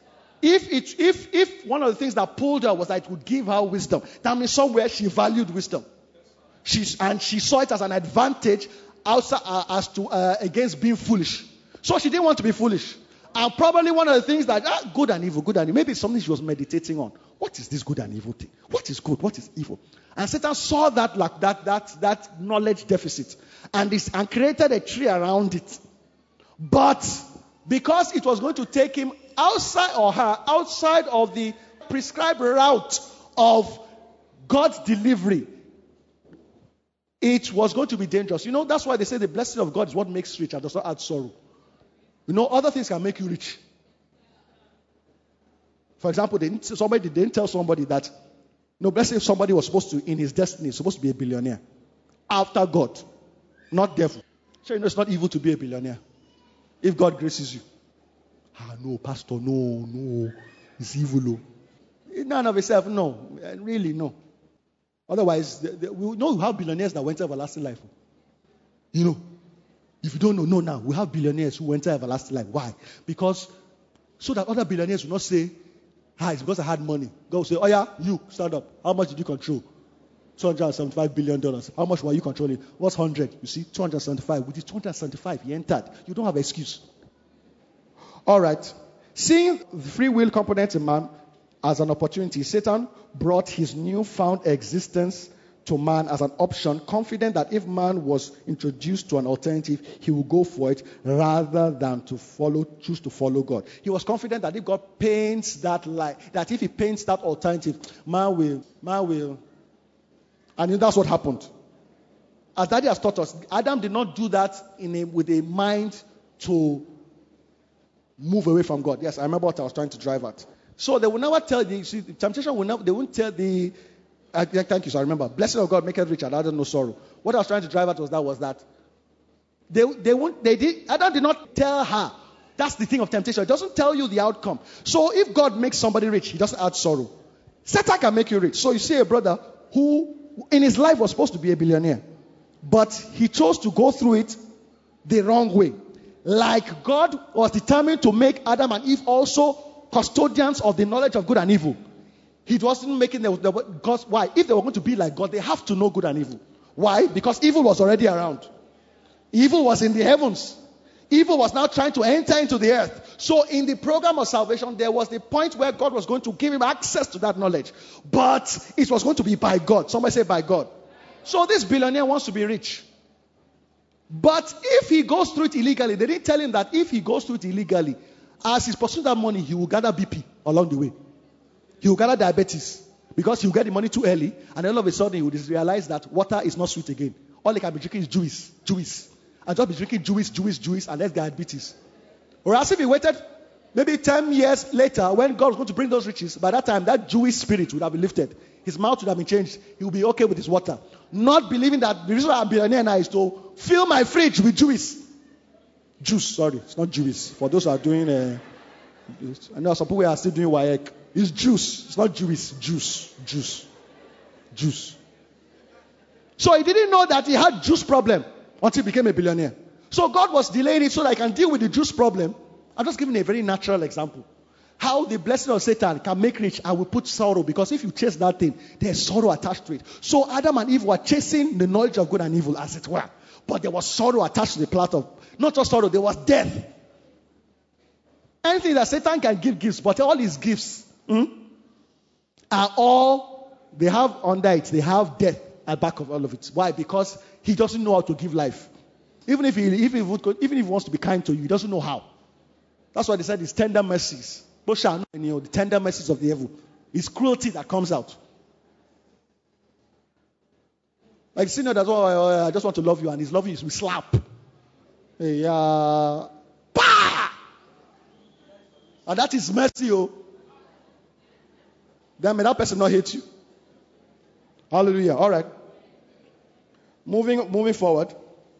If one of the things that pulled her was that it would give her wisdom, that means somewhere she valued wisdom. She saw it as an advantage against being foolish. So she didn't want to be foolish. And probably one of the things that, good and evil, maybe it's something she was meditating on. What is this good and evil thing? What is good? What is evil? And Satan saw that like that knowledge deficit and created a tree around it. But because it was going to take him outside or her outside of the prescribed route of God's delivery, it was going to be dangerous. That's why they say the blessing of God is what makes rich and does not add sorrow. Other things can make you rich. For example, they didn't tell somebody that, let's say somebody was supposed to, in his destiny, supposed to be a billionaire. After God, not devil. So it's not evil to be a billionaire. If God graces you. No, pastor, no. It's evil. None of itself, no. Really, no. Otherwise, we know we have billionaires that went to everlasting life. If you don't know now, we have billionaires who went to everlasting life. Why? Because so that other billionaires will not say, it's because I had money. God will say, oh yeah, you, stand up. How much did you control? $275 billion. How much were you controlling? What's 100? You see, 275. With the 275, he entered. You don't have an excuse. All right. Seeing the free will component in man as an opportunity, Satan brought his newfound existence to man as an option, confident that if man was introduced to an alternative, he would go for it rather than choose to follow God. He was confident that if God paints that light, that if he paints that alternative, man will. And that's what happened. As Daddy has taught us, Adam did not do that with a mind to move away from God. Yes, I remember what I was trying to drive at. So they will never tell the temptation they won't tell the. Thank you, so I remember. Blessing of God maketh rich and addeth no sorrow. What I was trying to drive at was that Adam did not tell her. That's the thing of temptation. It doesn't tell you the outcome. So if God makes somebody rich, he doesn't add sorrow. Satan can make you rich. So you see a brother who in his life was supposed to be a billionaire, but he chose to go through it the wrong way. Like God was determined to make Adam and Eve also custodians of the knowledge of good and evil. He wasn't making because why? If they were going to be like God, they have to know good and evil. Why? Because evil was already around. Evil was in the heavens. Evil was now trying to enter into the earth. So in the program of salvation, there was the point where God was going to give him access to that knowledge. But it was going to be by God. Somebody say by God. So this billionaire wants to be rich. But if he goes through it illegally, they didn't tell him that if he goes through it illegally, as he's pursuing that money, he will gather BP along the way. He will gather diabetes because he will get the money too early, and then all of a sudden he will realize that water is not sweet again. All he can be drinking is juice. And just be drinking juice, and let's get diabetes. Or else if he waited Maybe 10 years later, when God was going to bring those riches, by that time, that Jewish spirit would have been lifted. His mouth would have been changed. He would be okay with his water. Not believing that the reason why I'm billionaire now is to fill my fridge with juice. Sorry, it's not juice. For those who are doing, I know some people are still doing WAEC. It's juice. It's not juice. Juice. So he didn't know that he had juice problem until he became a billionaire. So God was delaying it so that I can deal with the juice problem. I'm just giving a very natural example. How the blessing of Satan can make rich and will put sorrow, because if you chase that thing, there's sorrow attached to it. So Adam and Eve were chasing the knowledge of good and evil, as it were. But there was sorrow attached to the plot of, not just sorrow, there was death. Anything that Satan can give gifts, but all his gifts are all, they have under it, they have death at the back of all of it. Why? Because he doesn't know how to give life. Even if he wants to be kind to you, he doesn't know how. That's why they said it's tender mercies. But shall know, the tender mercies of the devil. It's cruelty that comes out. Like sinner, that's why I just want to love you, and his loving is we slap. Bah! And that is mercy, Then may that person not hate you. Hallelujah. All right. Moving forward.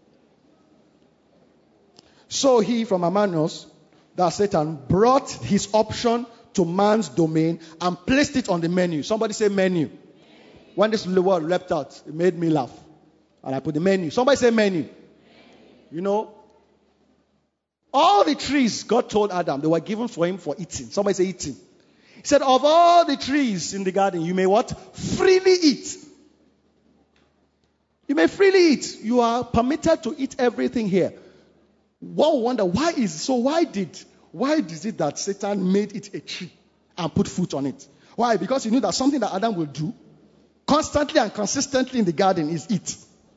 So he, from Amanos, that Satan, brought his option to man's domain and placed it on the menu. Somebody say menu. When this little word leapt out, it made me laugh. And I put the menu. Somebody say menu. All the trees God told Adam, they were given for him for eating. Somebody say eating. He said, of all the trees in the garden, you may what? Freely eat. You may freely eat. You are permitted to eat everything here. One wonder, why did it that Satan made it a tree and put fruit on it? Why? Because he knew that something that Adam will do constantly and consistently in the garden is eat.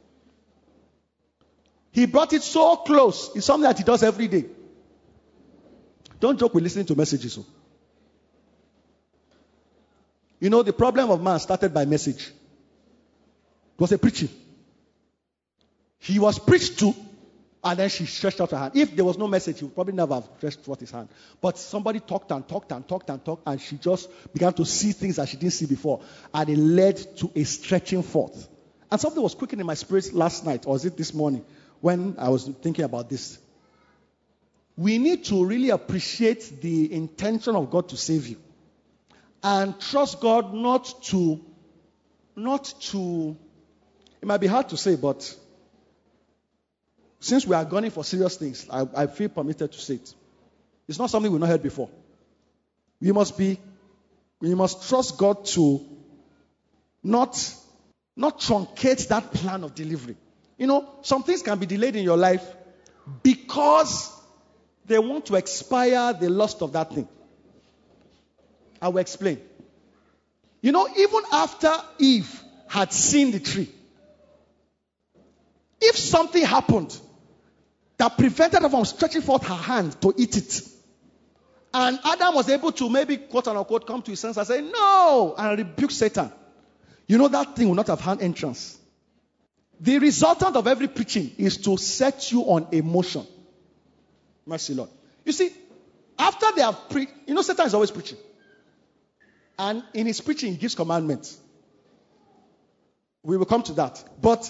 He brought it so close. It's something that he does every day. Don't joke with listening to messages. The problem of man started by message. It was a preaching. He was preached to, and then she stretched out her hand. If there was no message, he would probably never have stretched forth his hand. But somebody talked, and she just began to see things that she didn't see before. And it led to a stretching forth. And something was quickening in my spirit last night, or was it this morning, when I was thinking about this. We need to really appreciate the intention of God to save you. And trust God not to, it might be hard to say, but since we are gunning for serious things, I feel permitted to say it. It's not something we've not heard before. We must trust God to not truncate that plan of delivery. Some things can be delayed in your life because they want to expire the lust of that thing. I will explain. Even after Eve had seen the tree, if something happened that prevented her from stretching forth her hand to eat it, and Adam was able to maybe, quote unquote, come to his senses and say, no, and rebuke Satan, that thing will not have had entrance. The resultant of every preaching is to set you on emotion. Mercy, Lord. You see, after they have preached, Satan is always preaching. And in his preaching, he gives commandments. We will come to that. But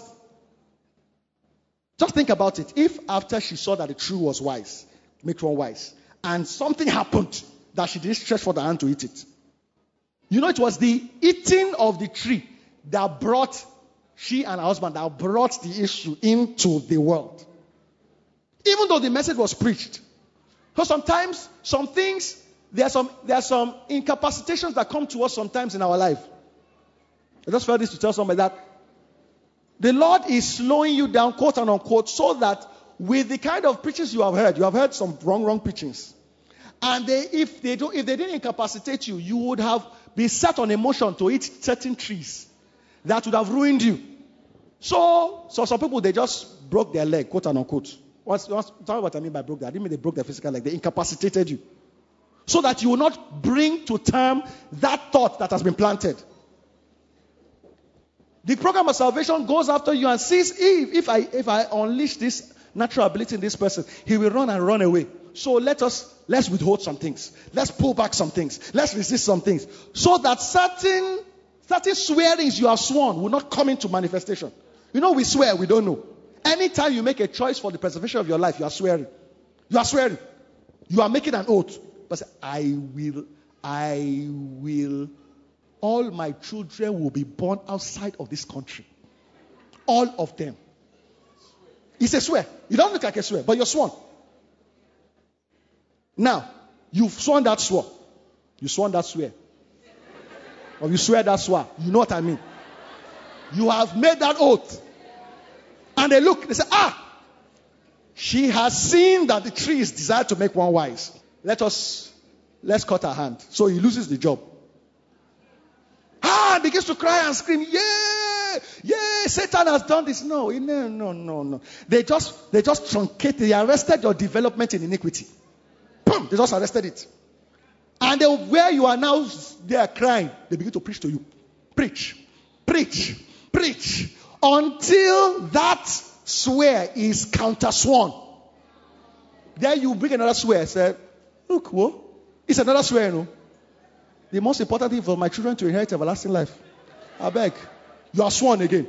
just think about it. If after she saw that the tree was wise, make one wise, and something happened that she didn't stretch forth her hand to eat it. It was the eating of the tree that brought, she and her husband, that brought the issue into the world. Even though the message was preached. Because sometimes, some things, there are some incapacitations that come to us sometimes in our life. I just felt this to tell somebody that the Lord is slowing you down, quote and unquote, so that with the kind of preachings you have heard some wrong preachings. And if they didn't incapacitate you, you would have been set on emotion to eat certain trees that would have ruined you. So some people, they just broke their leg, quote and unquote. Tell me what I mean by broke that. I didn't mean they broke their physical leg. They incapacitated you. So that you will not bring to term that thought that has been planted. The program of salvation goes after you and sees if I unleash this natural ability in this person, he will run and run away. So let's withhold some things. Let's pull back some things. Let's resist some things. So that certain swearings you have sworn will not come into manifestation. We swear, we don't know. Anytime you make a choice for the preservation of your life, you are swearing. You are swearing. You are making an oath. But say, I will, all my children will be born outside of this country. All of them. It's a swear. You don't look like a swear, but you're sworn. Now, you've sworn that swear. You sworn that swear. Or you swear that swear. You know what I mean. You have made that oath. And they look, they say, she has seen that the tree is desired to make one wise. Let's cut her hand. So he loses the job. And begins to cry and scream, yeah, Satan has done this. No. They just truncated, they arrested your development in iniquity. Boom, they just arrested it. And where you are now, they are crying. They begin to preach to you. Preach. Until that swear is counter-sworn. Then you bring another swear. Say, look, it's another swear, no? The most important thing for my children to inherit everlasting life. I beg. You are sworn again.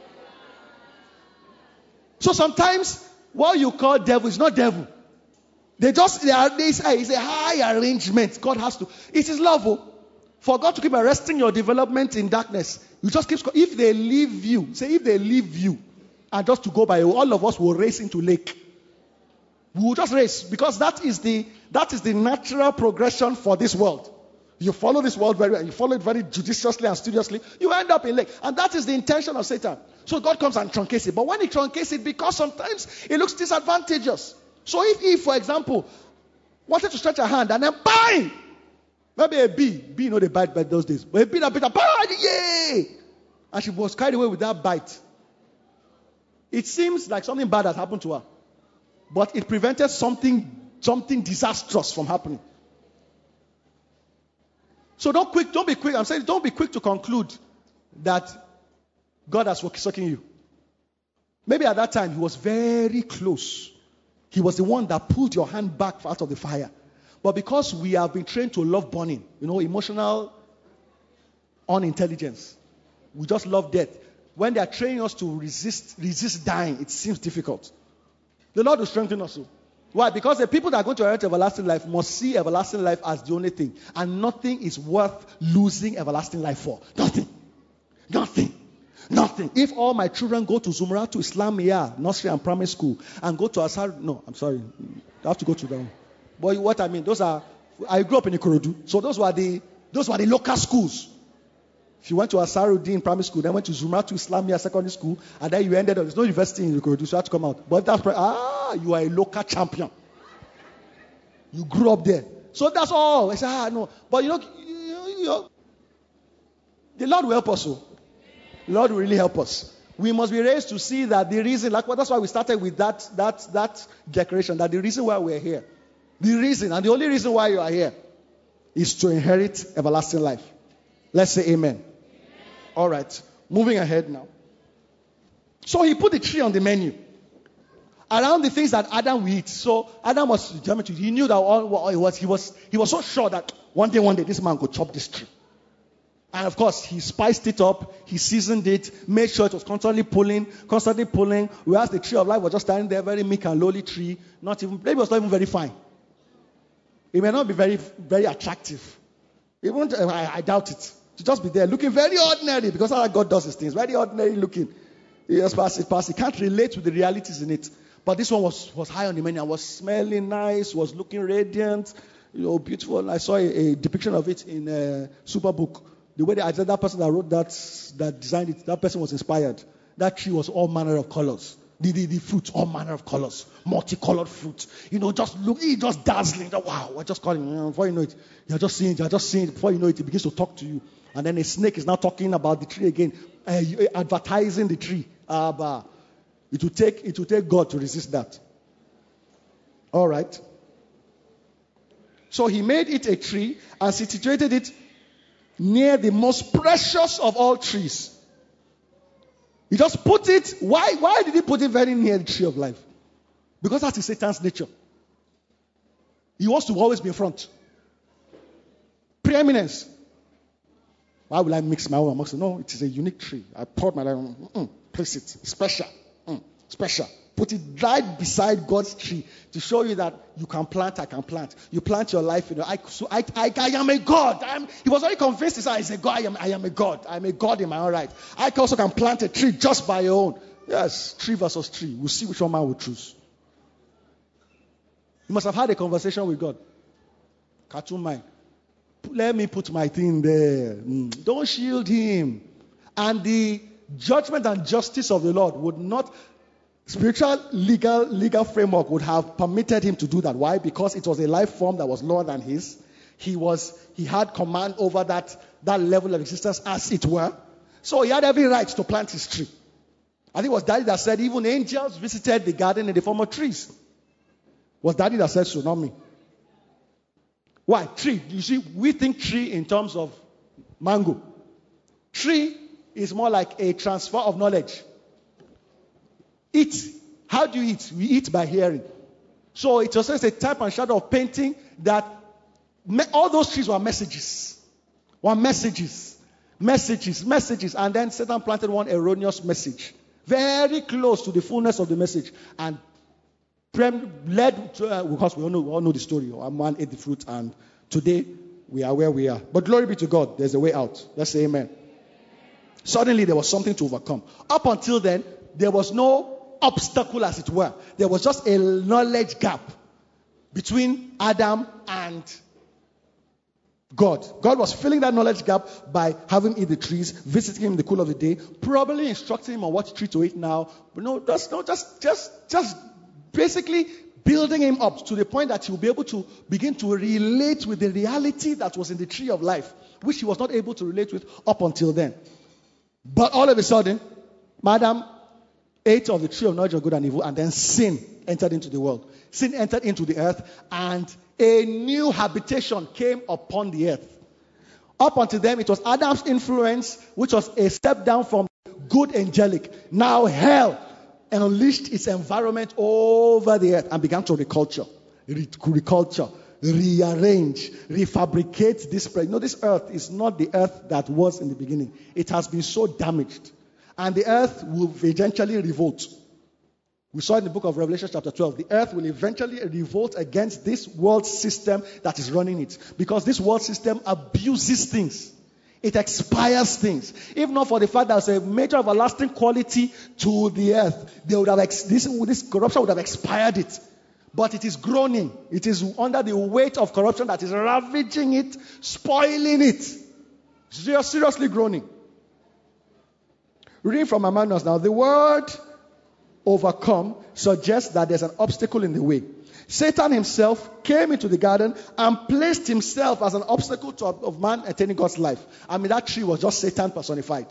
So sometimes what you call devil is not devil. It's a high arrangement. God has to. It is love. For God to keep arresting your development in darkness, you just keep. If they leave you, and just to go by, all of us will race into lake. We will just race because that is the natural progression for this world. You follow this world very well, you follow it very judiciously and studiously, you end up in lake. And that is the intention of Satan. So God comes and truncates it. But when he truncates it, because sometimes it looks disadvantageous. So if he, for example, wanted to stretch a hand and then bang! Maybe a bee, they bite by those days. But a bee that bit her, bang! Yay! And she was carried away with that bite. It seems like something bad has happened to her. But it prevented something disastrous from happening. So don't be quick. I'm saying don't be quick to conclude that God has sucking you. Maybe at that time he was very close. He was the one that pulled your hand back out of the fire. But because we have been trained to love burning, emotional unintelligence, we just love death. When they are training us to resist dying, it seems difficult. The Lord will strengthen us. Why? Because the people that are going to inherit everlasting life must see everlasting life as the only thing. And nothing is worth losing everlasting life for. Nothing. If all my children go to Zumratu Islamia, nursery and primary school, and go to Asar, no, I'm sorry. I have to go to them. But what I mean, I grew up in Ikorodu. So those were the local schools. If you went to Asaruddin primary school, then went to Zumratu Islamia secondary school, and then you ended up, there's no university in Ikorodu, so you have to come out. But you are a local champion. You grew up there. So that's all. I said, no. But the Lord will help us. The Lord will really help us. We must be raised to see that the reason, that's why we started with that declaration, that the reason why we're here, the reason, and the only reason why you are here, is to inherit everlasting life. Let's say amen. All right. Moving ahead now. So he put the tree on the menu. Around the things that Adam will eat. So Adam was determined to. He knew that he was so sure that one day this man could chop this tree. And of course, he spiced it up, he seasoned it, made sure it was constantly pulling, whereas the tree of life was just standing there, very meek and lowly tree, maybe it was not even very fine. It may not be very, very attractive. I doubt it. To just be there looking very ordinary, because how God does his things, very ordinary looking. He just pass. He can't relate to the realities in it. But this one was high on the menu, was smelling nice, was looking radiant, beautiful. I saw a depiction of it in Superbook. The way that person that wrote that designed it, that person was inspired. That tree was all manner of colors. The fruit, all manner of colors, multicolored fruit. Just dazzling. Wow, I just call him. Before you know it, you're just seeing it. Before you know it, it begins to talk to you. And then a snake is now talking about the tree again, advertising the tree. It will take God to resist that. All right. So he made it a tree and situated it near the most precious of all trees. He just put it. Why did he put it very near the tree of life? Because that's Satan's nature. He wants to always be in front. Preeminence. Why will I mix my own amongst? No, it is a unique tree. I poured my life. Place it. Special. Special. Put it right beside God's tree to show you that you can plant, I can plant. You plant your life. I am a God. He was already convinced he is a God. I am a God. I am a God in my own right. I also can plant a tree just by your own. Yes, tree versus tree. We'll see which one man will choose. You must have had a conversation with God. Cartoon mind. Let me put my thing there. Don't shield him. And the judgment and justice of the Lord would not, spiritual legal framework would have permitted him to do that. Why? Because it was a life form that was lower than his. He had command over that level of existence, as it were. So he had every right to plant his tree. I think it was Daddy that said even angels visited the garden in the form of trees. Was Daddy that said so, not me. Why? Tree. You see, we think tree in terms of mango. Tree is more like a transfer of knowledge. Eat. How do you eat? We eat by hearing. So it was just a type and shadow of painting that all those trees were messages. Messages. And then Satan planted one erroneous message. Very close to the fullness of the message. And led to, because we all know the story. A man ate the fruit, and today we are where we are. But glory be to God, there's a way out. Let's say amen. Suddenly there was something to overcome. Up until then, there was no obstacle, as it were. There was just a knowledge gap between Adam and God. God was filling that knowledge gap by having him eat the trees, visiting him in the cool of the day, probably instructing him on what tree to eat now. But just basically building him up to the point that he will be able to begin to relate with the reality that was in the tree of life, which he was not able to relate with up until then. But all of a sudden, Adam ate of the tree of knowledge of good and evil, and then sin entered into the world. Sin entered into the earth, and a new habitation came upon the earth. Up until then, it was Adam's influence, which was a step down from good angelic. Now hell unleashed its environment over the earth and began to reculture, rearrange, refabricate this place. This earth is not the earth that was in the beginning. It has been so damaged. And the earth will eventually revolt. We saw in the book of Revelation chapter 12, the earth will eventually revolt against this world system that is running it. Because this world system abuses things. It expires things. If not for the fact that there's a major everlasting quality to the earth, they would have this corruption would have expired it. But it is groaning. It is under the weight of corruption that is ravaging it, spoiling it. Seriously groaning. Reading from Emmanuel now, the word overcome suggests that there's an obstacle in the way. Satan himself came into the garden and placed himself as an obstacle of man attaining God's life. That tree was just Satan personified.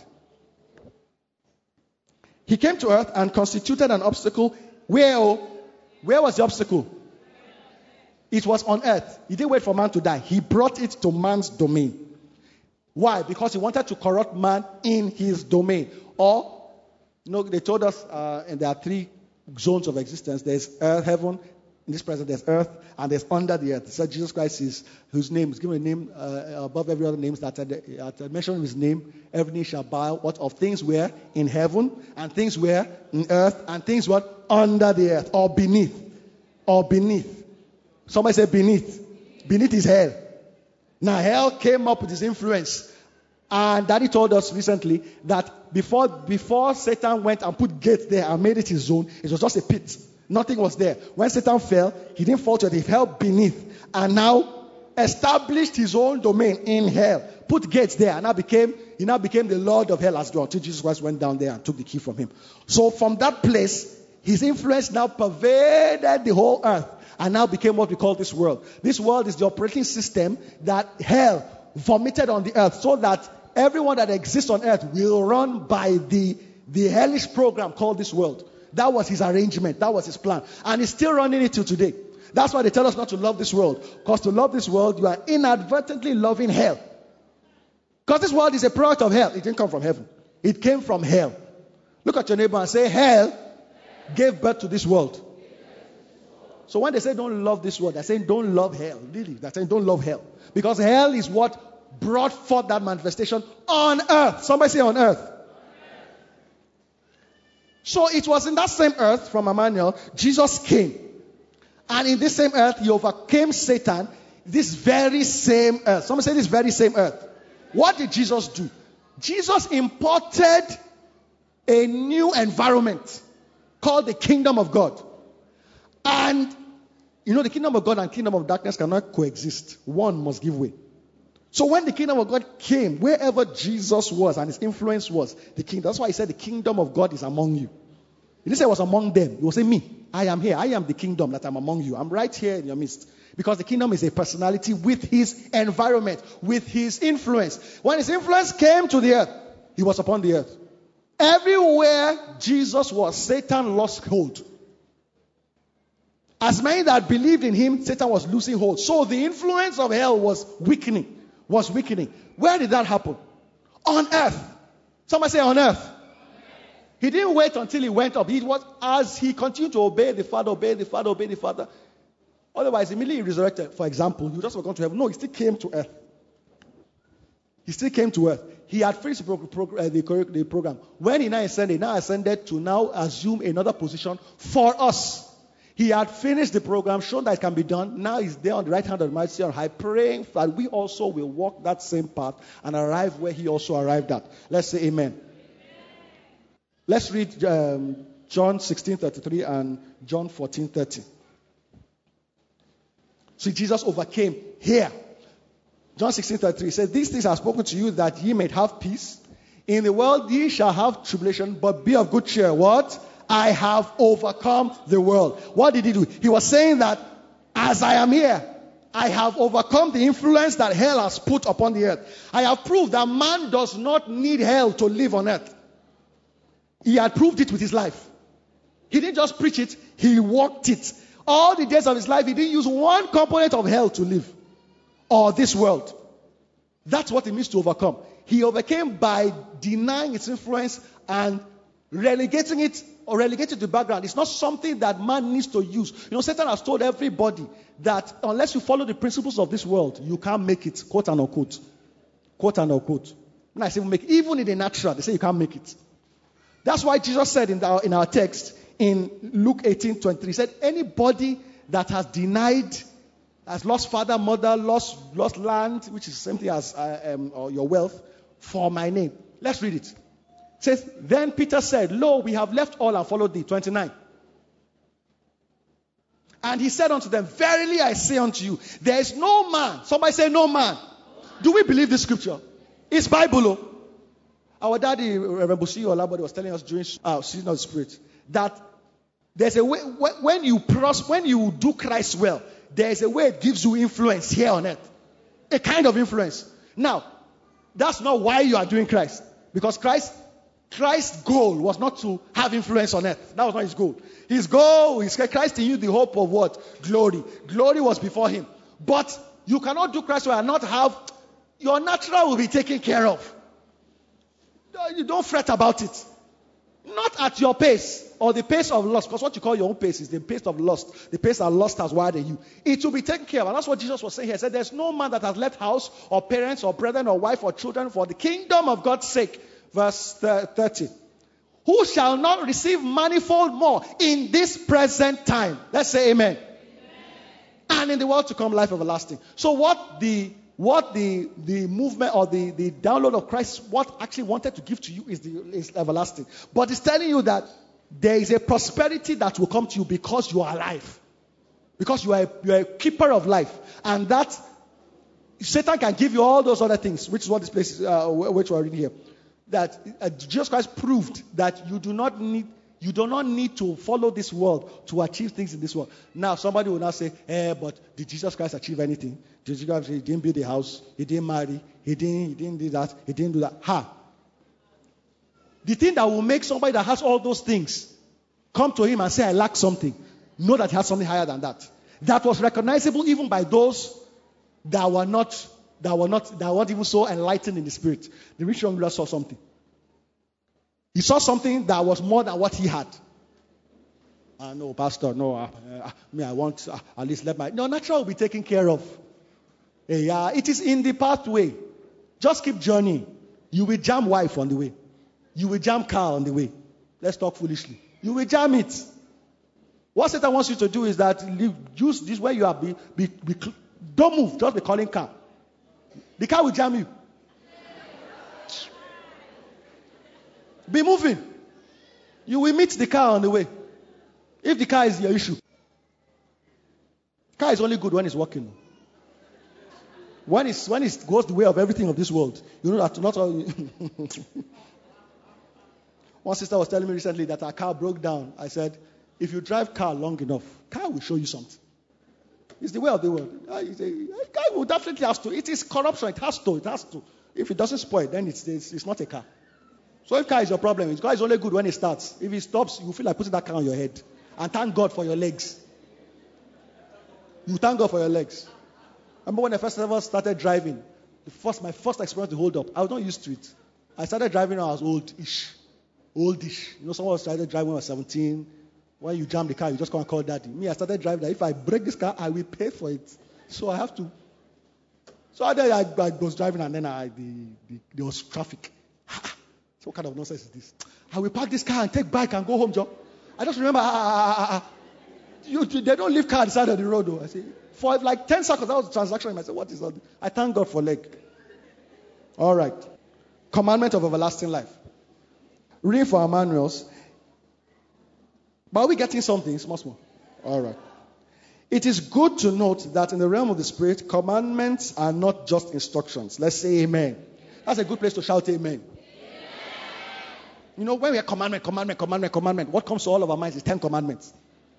He came to earth and constituted an obstacle. Where was the obstacle? It was on earth. He didn't wait for man to die. He brought it to man's domain. Why? Because he wanted to corrupt man in his domain. Or, they told us and there are three zones of existence. There's earth, heaven. In this present, there's earth, and there's under the earth. So Jesus Christ is, whose name is given a name above every other name, that at the mention of his name, every knee shall bow. What of things were in heaven, and things were in earth, and things were under the earth, or beneath. Somebody say beneath. Beneath is hell. Now hell came up with his influence. And Daddy told us recently that before Satan went and put gates there and made it his zone, it was just a pit. Nothing was there. When Satan fell, he didn't fall to it. He fell beneath. And now established his own domain in hell. Put gates there. And he now became the Lord of hell as well. Until Jesus Christ went down there and took the key from him. So from that place, his influence now pervaded the whole earth. And now became what we call this world. This world is the operating system that hell vomited on the earth. So that everyone that exists on earth will run by the hellish program called this world. That was his arrangement. That was his plan. And he's still running it till today. That's why they tell us not to love this world. Because to love this world, you are inadvertently loving hell. Because this world is a product of hell. It didn't come from heaven. It came from hell. Look at your neighbor and say, hell gave birth to this world. So when they say don't love this world, they're saying don't love hell. Really, they're saying don't love hell. Because hell is what brought forth that manifestation on earth. Somebody say on earth. So it was in that same earth from Emmanuel, Jesus came. And in this same earth, he overcame Satan. This very same earth. Somebody say this very same earth. What did Jesus do? Jesus imported a new environment called the kingdom of God. And you know, the kingdom of God and kingdom of darkness cannot coexist. One must give way. So when the kingdom of God came, wherever Jesus was and his influence was, the kingdom. That's why he said the kingdom of God is among you. He didn't say it was among them. He will say, me, I am here. I am the kingdom that I'm among you. I'm right here in your midst. Because the kingdom is a personality with his environment, with his influence. When his influence came to the earth, he was upon the earth. Everywhere Jesus was, Satan lost hold. As many that believed in him, Satan was losing hold. So the influence of hell was weakening. Where did that happen? On earth. Somebody say on earth. He didn't wait until he went up. It was as he continued to obey the Father. Otherwise, immediately he resurrected. For example, you just were going to heaven. No, he still came to earth. He had finished the program. When he now ascended to now assume another position for us. He had finished the program, shown that it can be done. Now he's there on the right hand of the Majesty on high, praying that we also will walk that same path and arrive where he also arrived at. Let's say amen. Let's read John 16:33 and John 14:30. See, Jesus overcame here. John 16:33 says, these things I have spoken to you that ye may have peace. In the world ye shall have tribulation, but be of good cheer. What? I have overcome the world. What did he do? He was saying that as I am here, I have overcome the influence that hell has put upon the earth. I have proved that man does not need hell to live on earth. He had proved it with his life. He didn't just preach it, he walked it. All the days of his life, he didn't use one component of hell to live. Or this world. That's what it means to overcome. He overcame by denying its influence and relegating it to the background. It's not something that man needs to use. You know, Satan has told everybody that unless you follow the principles of this world, you can't make it, quote and unquote. Quote and unquote. When I say make it, even in the natural, they say you can't make it. That's why Jesus said in our text in Luke 18:23, he said, anybody that has denied, has lost father, mother, lost land, which is the same thing as or your wealth, for my name. Let's read it. It says, then Peter said, lo, we have left all and followed thee. 29. And he said unto them, verily I say unto you, there is no man. Somebody say no man. Do we believe this scripture? It's Bible. Our daddy, Reverend Bushi Olabode, was telling us during Season of the Spirit that there's a way, when you do Christ well, there's a way it gives you influence here on earth. A kind of influence. Now, that's not why you are doing Christ. Because Christ's goal was not to have influence on earth. That was not his goal. His goal is Christ in you, the hope of what? Glory. Glory was before him. But you cannot do Christ well and not have, your natural will be taken care of. You don't fret about it. Not at your pace or the pace of lust. Because what you call your own pace is the pace of lust. The pace that lust has wired in you. It will be taken care of. And that's what Jesus was saying here. He said, there's no man that has left house or parents or brethren or wife or children for the kingdom of God's sake. Verse 30. Who shall not receive manifold more in this present time? Let's say amen. And in the world to come, life everlasting. So what the movement or the download of Christ, what actually wanted to give to you is everlasting. But it's telling you that there is a prosperity that will come to you because you are alive. Because you are a keeper of life. And that Satan can give you all those other things, which is what this place is, which we are reading here. That Jesus Christ proved that you do not need to follow this world to achieve things in this world. Now, somebody will now say, but did Jesus Christ achieve anything? Jesus Christ, he didn't build a house. He didn't marry. He didn't do that. He didn't do that. The thing that will make somebody that has all those things come to him and say, I lack something. Know that he has something higher than that. That was recognizable even by those that weren't even so enlightened in the spirit. The rich young ruler saw something. He saw something that was more than what he had. No, Pastor, no. Me, I want at least let my... No, natural will be taken care of. Yeah, it is in the pathway. Just keep journeying. You will jam wife on the way. You will jam car on the way. Let's talk foolishly. You will jam it. What Satan wants you to do is that use this where you are. Don't move. Just be calling car. The car will jam you. Be moving. You will meet the car on the way. If the car is your issue. Car is only good when it's working. When it goes the way of everything of this world, you know that not all. One sister was telling me recently that her car broke down. I said, if you drive car long enough, car will show you something. It's the way of the world. Car will definitely have to. It is corruption. It has to. If it doesn't spoil, then it's not a car. So if car is your problem, car is only good when it starts. If it stops, you feel like putting that car on your head. And thank God for your legs. You thank God for your legs. I remember when I first ever started driving, my first experience to hold up, I was not used to it. I started driving when I was oldish. You know, someone started driving when I was 17. When you jam the car, you just come and call daddy. Me, I started driving that if I break this car, I will pay for it. So I have to. So I was driving and then there was traffic. So what kind of nonsense is this? I will park this car and take bike and go home, Joe. I just remember, they don't leave car on the side of the road, though. I say, for like 10 seconds, that was the transaction. I said, what is all this? I thank God for leg. All right. Commandment of everlasting life. Reading for our manuals. But are we getting something? Small. All right. It is good to note that in the realm of the Spirit, commandments are not just instructions. Let's say amen. That's a good place to shout amen. You know, when we have commandment, what comes to all of our minds is 10 commandments.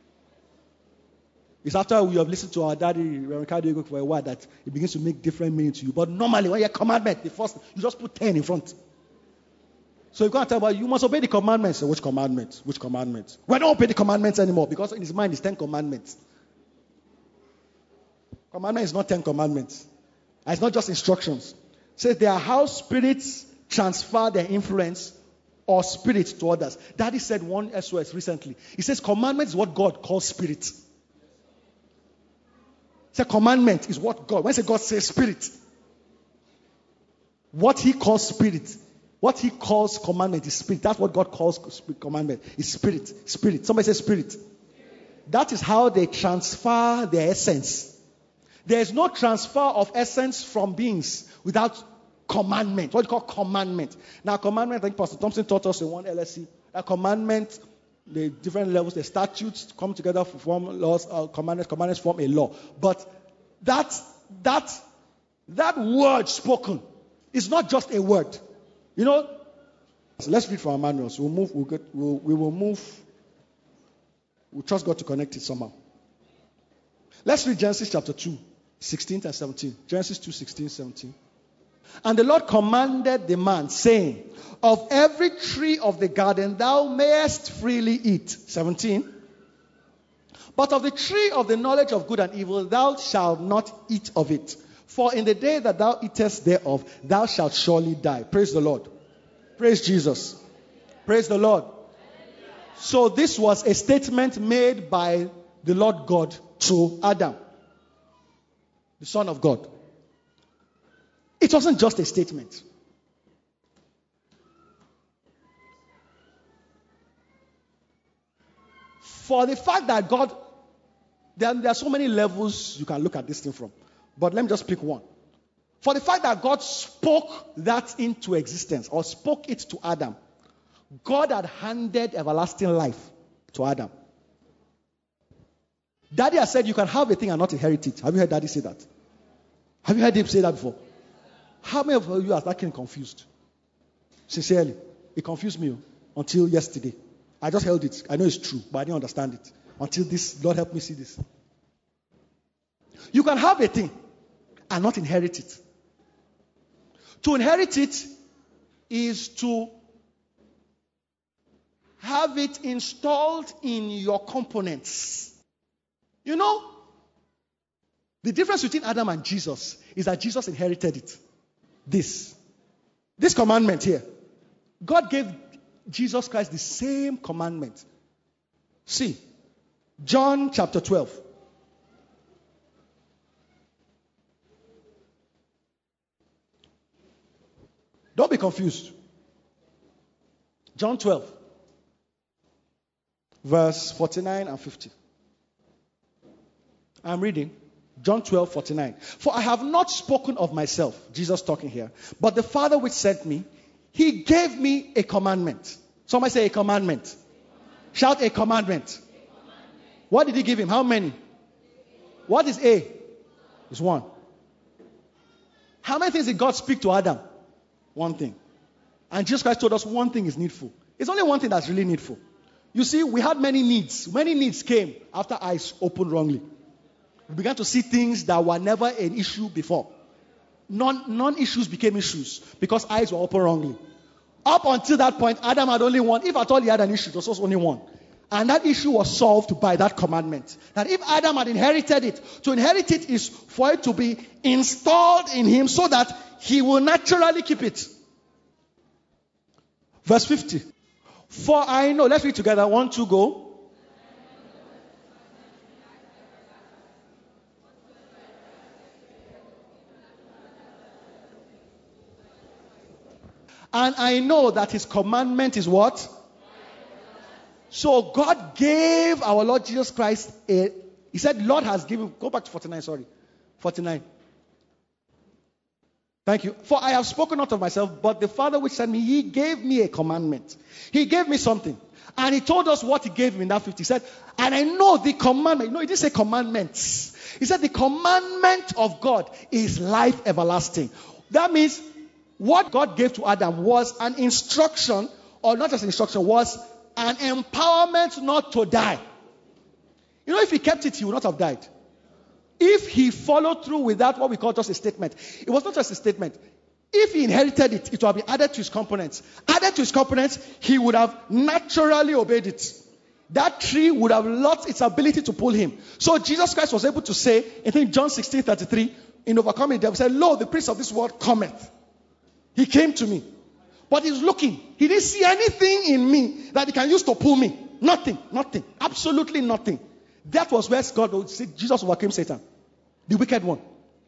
It's after we have listened to our daddy, Reverend Cardiago, for a while that it begins to make different meaning to you. But normally, when you have commandment, the first, you just put 10 in front. So you're going to tell about, you must obey the commandments. So which commandments? Which commandments? We don't obey the commandments anymore because in his mind it's 10 commandments. Commandment is not 10 commandments. And it's not just instructions. It says they are how spirits transfer their influence or spirit to others. Daddy said one SOS recently. He says commandment is what God calls spirit. He said commandment is what God, when he said God says spirit. What he calls spirit. What he calls commandment is spirit. That's what God calls commandment. Is spirit. Spirit. Somebody say spirit. That is how they transfer their essence. There is no transfer of essence from beings without commandment. What you call commandment. Now, commandment, I think Pastor Thompson taught us in one LSC. A commandment, the different levels, the statutes come together to form laws. Commandments form a law. But that word spoken is not just a word. You know. So let's read from our manuals. We will move. We'll trust God to connect it somehow. Let's read Genesis chapter 2, 16 and 17. Genesis 2, 16, 17. And the Lord commanded the man, saying, of every tree of the garden thou mayest freely eat. 17. But of the tree of the knowledge of good and evil thou shalt not eat of it. For in the day that thou eatest thereof, thou shalt surely die. Praise the Lord. Praise Jesus. Praise the Lord. So this was a statement made by the Lord God to Adam, the Son of God. It wasn't just a statement. For the fact that God, there are so many levels you can look at this thing from. But let me just pick one. For the fact that God spoke that into existence, or spoke it to Adam, God had handed everlasting life to Adam. Daddy has said you can have a thing and not inherit it. Have you heard Daddy say that? Have you heard him say that before? How many of you are that kind of confused? Sincerely, it confused me until yesterday. I just held it. I know it's true, but I didn't understand it. Until this, Lord help me see this. You can have a thing and not inherit it. To inherit it is to have it installed in your components. You know, the difference between Adam and Jesus is that Jesus inherited it. This commandment here. God gave Jesus Christ the same commandment. See, John chapter 12. Don't be confused. John 12, verse 49 and 50. I'm reading. John 12, 49. For I have not spoken of myself, Jesus talking here, but the Father which sent me, he gave me a commandment. Somebody say a commandment. Shout a commandment. What did he give him? How many? What is A? It's one. How many things did God speak to Adam? One thing. And Jesus Christ told us one thing is needful. It's only one thing that's really needful. You see, we had many needs. Many needs came after eyes opened wrongly. We began to see things that were never an issue before. Non-issues became issues because eyes were opened wrongly. Up until that point, Adam had only one. If at all he had an issue, it was also only one. And that issue was solved by that commandment. That if Adam had inherited it, to inherit it is for it to be installed in him so that he will naturally keep it. Verse 50. For I know, let's read together. 1, 2, go. And I know that his commandment is what? So God gave our Lord Jesus Christ he said, Lord has given, go back to 49, sorry. 49. Thank you. For I have spoken not of myself, but the Father which sent me, he gave me a commandment. He gave me something. And he told us what he gave him in that 50. He said, and I know the commandment. No, he didn't say commandments. He said the commandment of God is life everlasting. That means what God gave to Adam was an instruction, or not just an instruction, was an empowerment not to die. You know, if he kept it, he would not have died. If he followed through with that, what we call just a statement. It was not just a statement. If he inherited it, it would have been added to his components. Added to his components, he would have naturally obeyed it. That tree would have lost its ability to pull him. So Jesus Christ was able to say, I think John 16:33, in overcoming the devil, said, lo, the prince of this world cometh. He came to me. But he's looking. He didn't see anything in me that he can use to pull me. Nothing. Absolutely nothing. That was where God would say Jesus overcame Satan. The wicked one.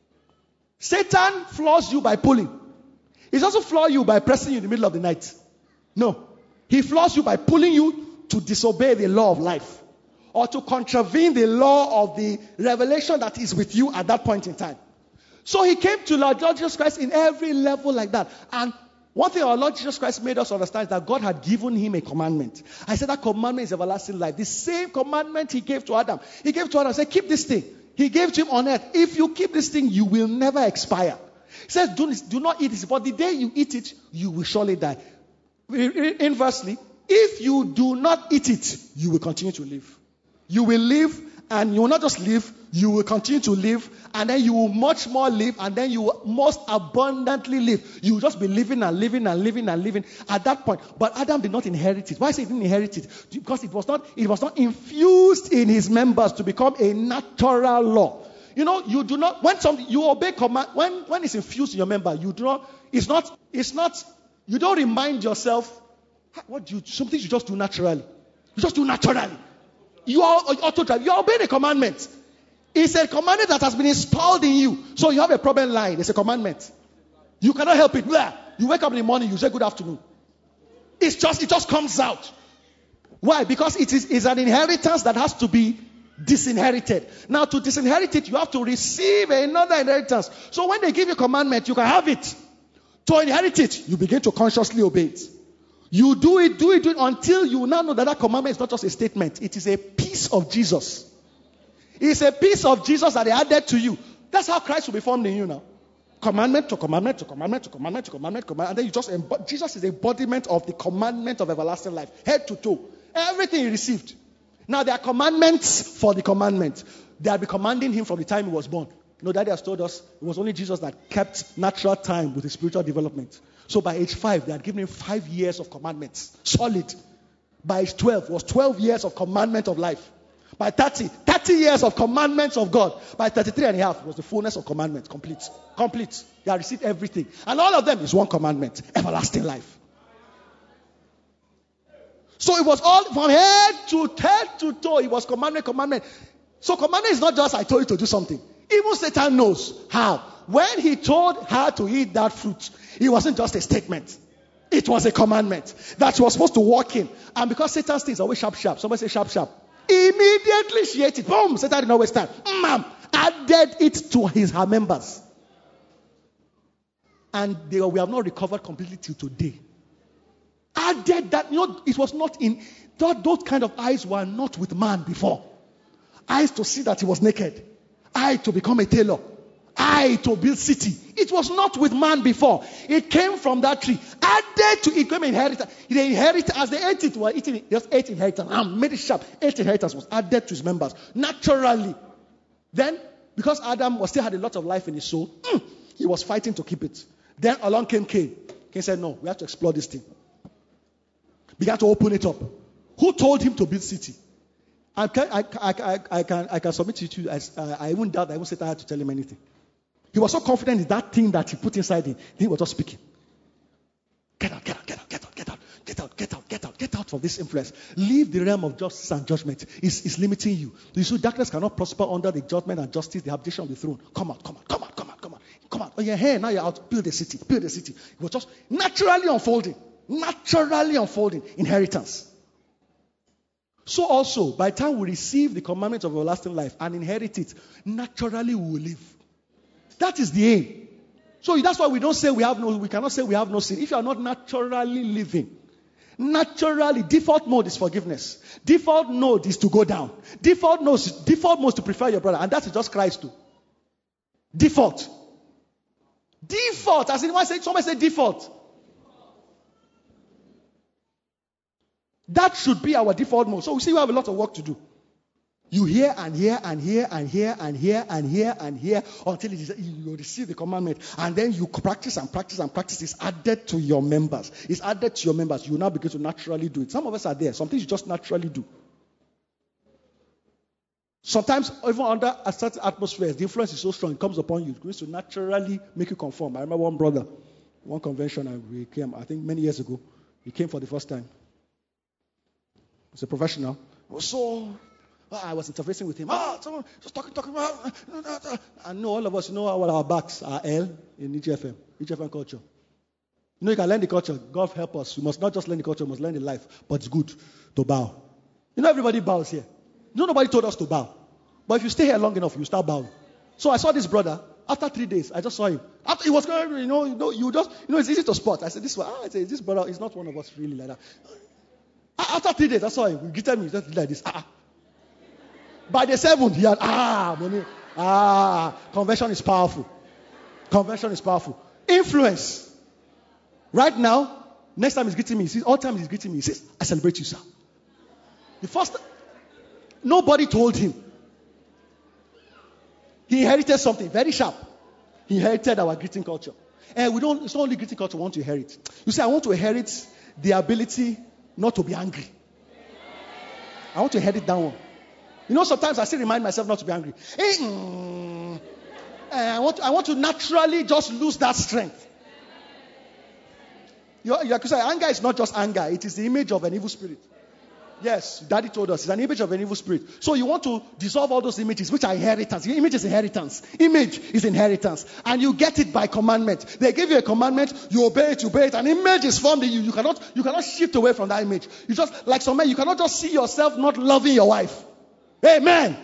Satan floors you by pulling. He doesn't floor you by pressing you in the middle of the night. No. He floors you by pulling you to disobey the law of life. Or to contravene the law of the revelation that is with you at that point in time. So he came to Lord Jesus Christ in every level like that. And one thing our Lord Jesus Christ made us understand is that God had given him a commandment. I said that commandment is everlasting life. The same commandment he gave to Adam. He gave to Adam and said, keep this thing. He gave to him on earth. If you keep this thing, you will never expire. He says, do not eat it. But the day you eat it, you will surely die. Inversely, if you do not eat it, you will continue to live. You will live, and you will not just live, you will continue to live, and then you will much more live, and then you will most abundantly live. You will just be living and living and living and living at that point. But Adam did not inherit it. Why say he didn't inherit it? Because it was not infused in his members to become a natural law. You know, you do not, when you obey command, when it's infused in your member, you do not, you don't remind yourself, some things you just do naturally. You just do naturally. You are auto-drive. You are obeying a commandment. It's a commandment that has been installed in you. So you have a problem line. It's a commandment. You cannot help it. You wake up in the morning, you say good afternoon. It just comes out. Why? Because it's an inheritance that has to be disinherited. Now, to disinherit it, you have to receive another inheritance. So when they give you a commandment, you can have it. To inherit it, you begin to consciously obey it. You do it until you now know that commandment is not just a statement. It is a piece of Jesus. It's a piece of Jesus that they added to you. That's how Christ will be formed in you now. Commandment to commandment to commandment to commandment to commandment to commandment. And then Jesus is the embodiment of the commandment of everlasting life. Head to toe. Everything he received. Now there are commandments for the commandment. They have been commanding him from the time he was born. You know, Daddy has told us it was only Jesus that kept natural time with his spiritual development. So by age 5, they had given him 5 years of commandments. Solid. By age 12, it was 12 years of commandment of life. By 30 years of commandments of God. By 33 and a half, it was the fullness of commandments. Complete. They had received everything. And all of them is one commandment. Everlasting life. So it was all from head to toe. It was commandment. So commandment is not just I told you to do something. Even Satan knows how. When he told her to eat that fruit, it wasn't just a statement. It was a commandment that she was supposed to walk in. And because Satan's things are always sharp. Somebody say sharp. Immediately she ate it. Boom! Satan did not waste time. Added it to her members. And we have not recovered completely till today. Added that, it was not in, those kind of eyes were not with man before. Eyes to see that he was naked. Eye to become a tailor. Eye to build city. It was not with man before. It came from that tree. Added to it came inheritance. They inherited as they ate it. Were eating it. Just ate inheritance. Made it sharp. Ate inheritance was added to his members naturally. Then, because Adam still had a lot of life in his soul, he was fighting to keep it. Then along came Cain. Cain said, "No, we have to explore this thing." Began to open it up. Who told him to build city? I can submit to you as I wouldn't doubt that I won't say I had to tell him anything. He was so confident in that thing that he put inside him. He was just speaking. Get out from this influence. Leave the realm of justice and judgment. It's limiting you. You see, darkness cannot prosper under the judgment and justice, the habitation of the throne. Come out. Oh, you're here, now you're out. Build a city. It was just naturally unfolding. Inheritance. So also, by the time we receive the commandment of everlasting life and inherit it, naturally we will live. That is the aim. So that's why we cannot say we have no sin. If you are not naturally living, default mode is forgiveness. Default mode is to go down. Default mode is to prefer your brother. And that is just Christ too. Default. As in somebody say default. That should be our default mode. So we see we have a lot of work to do. You hear until you receive the commandment. And then you practice. It's added to your members. You now begin to naturally do it. Some of us are there. Some things you just naturally do. Sometimes, even under a certain atmosphere, the influence is so strong, it comes upon you. It begins to naturally make you conform. I remember one brother, one convention, and we came, I think many years ago. He came for the first time. He's a professional. I was interfacing with him. Someone just talking. And all of us know what our backs are L in EGFM culture. You can learn the culture. God help us. We must not just learn the culture, we must learn the life. But it's good to bow. Everybody bows here. Nobody told us to bow. But if you stay here long enough, you start bowing. So I saw this brother. After 3 days, I just saw him. After he was going, it's easy to spot. I said, this brother is not one of us really like that. After 3 days, I saw him. He greeted me just like this. By the 7th, he had, conversion is powerful. Influence. Right now, next time he's greeting me, all time he's greeting me, he says, "I celebrate you, sir." The first, nobody told him. He inherited something very sharp. He inherited our greeting culture. And it's not only greeting culture we want to inherit. You say, I want to inherit the ability not to be angry. I want to inherit that one. Sometimes I still remind myself not to be angry. I want to naturally just lose that strength. You can say anger is not just anger. It is the image of an evil spirit. Yes, Daddy told us. It's an image of an evil spirit. So you want to dissolve all those images, which are inheritance. Image is inheritance. Image is inheritance. And you get it by commandment. They give you a commandment, you obey it. An image is formed in you. You cannot shift away from that image. You just, like some men, you cannot just see yourself not loving your wife. Amen.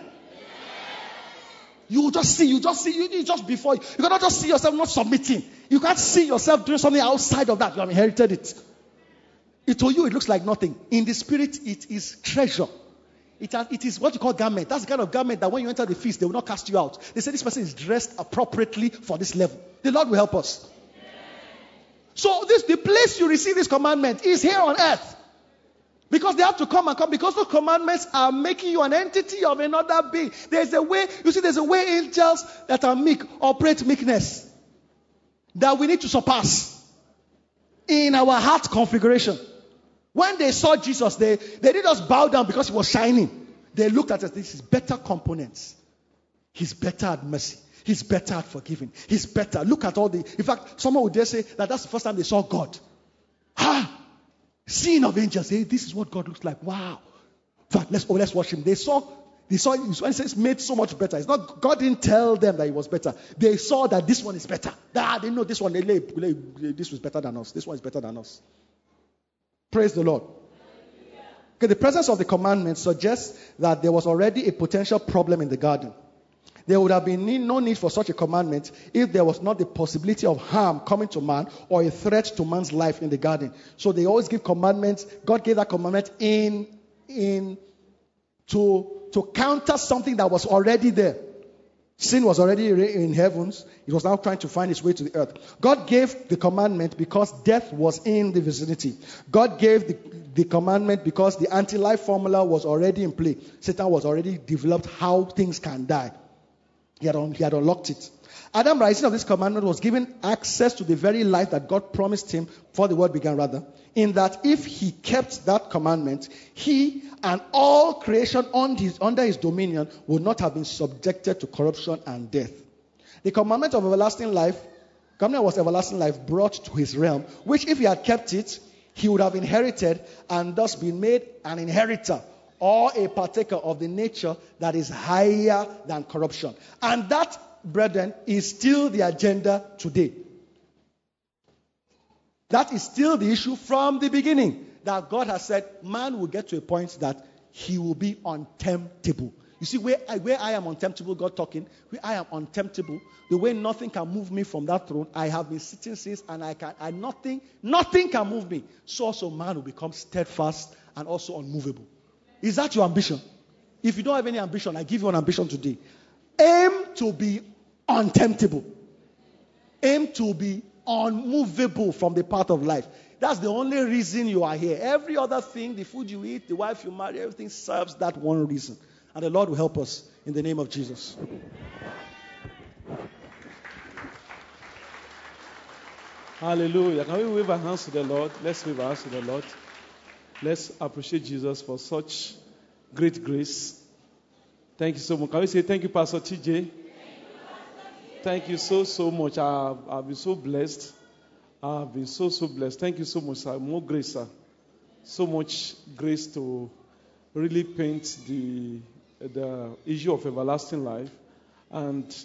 You just before you cannot just see yourself not submitting. You can't see yourself doing something outside of that. You have inherited it. To you, it looks like nothing. In the spirit, it is treasure. It is what you call garment. That's the kind of garment that when you enter the feast, they will not cast you out. They say this person is dressed appropriately for this level. The Lord will help us. So the place you receive this commandment is here on earth. Because they have to come. Because those commandments are making you an entity of another being. There's a way angels that are meek operate meekness that we need to surpass in our heart configuration. When they saw Jesus, they didn't just bow down because he was shining. They looked at us. This is better components. He's better at mercy. He's better at forgiving. He's better. Look at all in fact, someone would dare say that that's the first time they saw God. Seeing of angels, say, this is what God looks like. Wow. In fact, let's watch him. They saw his it's made so much better. It's not, God didn't tell them that it was better. They saw that this one is better. They know this one, this was better than us. This one is better than us. Praise the Lord. Okay, the presence of the commandment suggests that there was already a potential problem in the garden. There would have been no need for such a commandment if there was not the possibility of harm coming to man or a threat to man's life in the garden. So they always give commandments. God gave that commandment to counter something that was already there. Sin was already in heavens. It was now trying to find its way to the earth. God gave the commandment because death was in the vicinity. God gave the commandment because the anti-life formula was already in play. Satan was already developed how things can die. He had unlocked it. Adam, rising of this commandment, was given access to the very life that God promised him before the world began, in that if he kept that commandment, he and all creation under his dominion would not have been subjected to corruption and death. The commandment of everlasting life, commandment was everlasting life brought to his realm, which if he had kept it, he would have inherited and thus been made an inheritor or a partaker of the nature that is higher than corruption. And that, brethren, is still the agenda today. That is still the issue from the beginning. That God has said, man will get to a point that he will be untemptable. You see, where I am untemptable, God talking, where I am untemptable, the way nothing can move me from that throne, I have been sitting since, and nothing can move me. So also man will become steadfast and also unmovable. Is that your ambition? If you don't have any ambition, I give you an ambition today. Aim to be untemptable. Aim to be unmovable from the path of life. That's the only reason you are here. Every other thing, the food you eat, the wife you marry, everything serves that one reason. And the Lord will help us in the name of Jesus. Hallelujah. Can we wave our hands to the Lord? Let's wave our hands to the Lord. Let's appreciate Jesus for such great grace. Thank you so much. Can we say thank you, Pastor TJ? Thank you so much. I've been so blessed. I've been so blessed. Thank you so much, sir. More grace, sir. So much grace to really paint the issue of everlasting life. And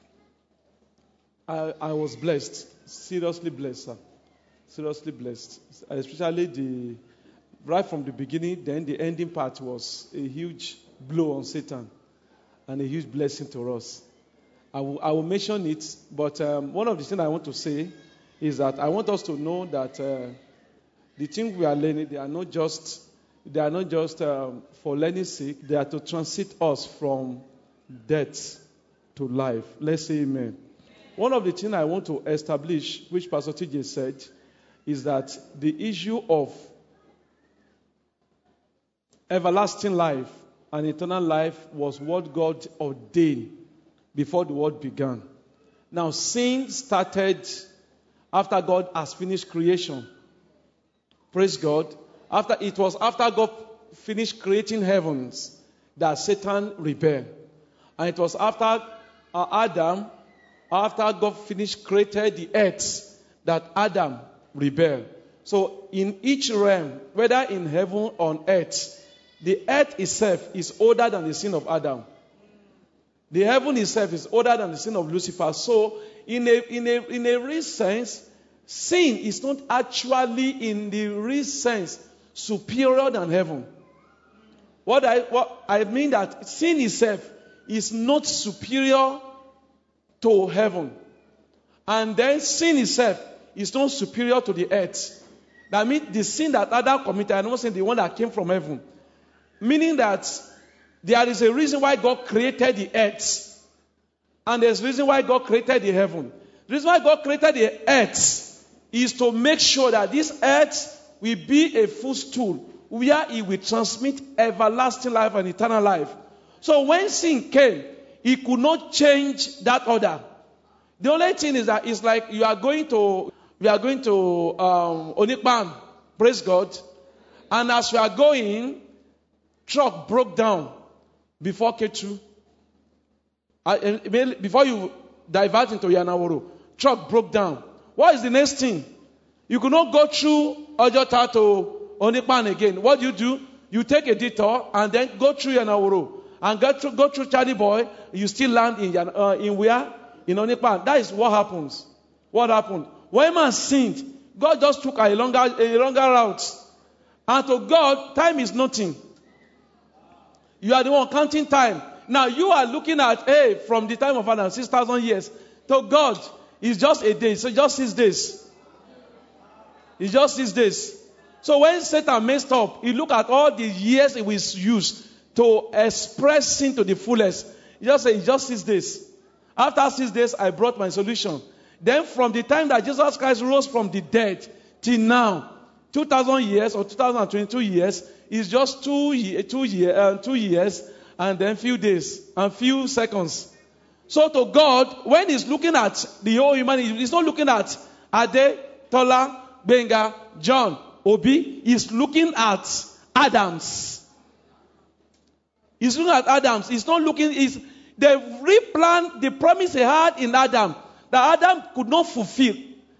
I was blessed. Seriously blessed, sir. Seriously blessed. Especially right from the beginning, then the ending part was a huge blow on Satan and a huge blessing to us. I will mention it, but one of the things I want to say is that I want us to know that the things we are learning, they are not just for learning's sake. They are to transit us from death to life. Let's say amen. One of the things I want to establish, which Pastor TJ said, is that the issue of everlasting life and eternal life was what God ordained before the world began. Now, sin started after God has finished creation. Praise God. After God finished creating heavens that Satan rebelled. And it was after Adam, after God finished created the earth, that Adam rebelled. So in each realm, whether in heaven or on earth, the earth itself is older than the sin of Adam. The heaven itself is older than the sin of Lucifer. So in a real sense, sin is not actually in the real sense superior than heaven. What I mean that sin itself is not superior to heaven. And then sin itself is not superior to the earth. That means the sin that Adam committed, I'm not saying the one that came from heaven. Meaning that there is a reason why God created the earth. And there's a reason why God created the heaven. The reason why God created the earth is to make sure that this earth will be a footstool where it will transmit everlasting life and eternal life. So when sin came, it could not change that order. The only thing is that it's like we are going to Onikpan, praise God. And as we are going, truck broke down before Ketu. Before you divert into Yanaworo, truck broke down. What is the next thing? You could not go through Ojota to Onipan again. What do? You take a detour and then go through Yanawuru and go through Charlie Boy. You still land in where? In Onipan. That is what happens. What happened? When man sinned, God just took a longer route. And to God, time is nothing. You are the one counting time. Now you are looking at, from the time of Adam, 6,000 years. To God, it's just a day. So just 6 days. It's just 6 days. So when Satan messed up, he looked at all the years it was used to express sin to the fullest. He just said, it's just 6 days. After 6 days, I brought my solution. Then from the time that Jesus Christ rose from the dead till now, 2,000 years or 2,022 years is just 2 years and then few days and few seconds. So to God, when he's looking at the whole humanity, he's not looking at Ade, Tola, Benga, John, Obi. He's looking at Adams. He's looking at Adams. He's not looking, the replan, the promise he had in Adam, that Adam could not fulfill,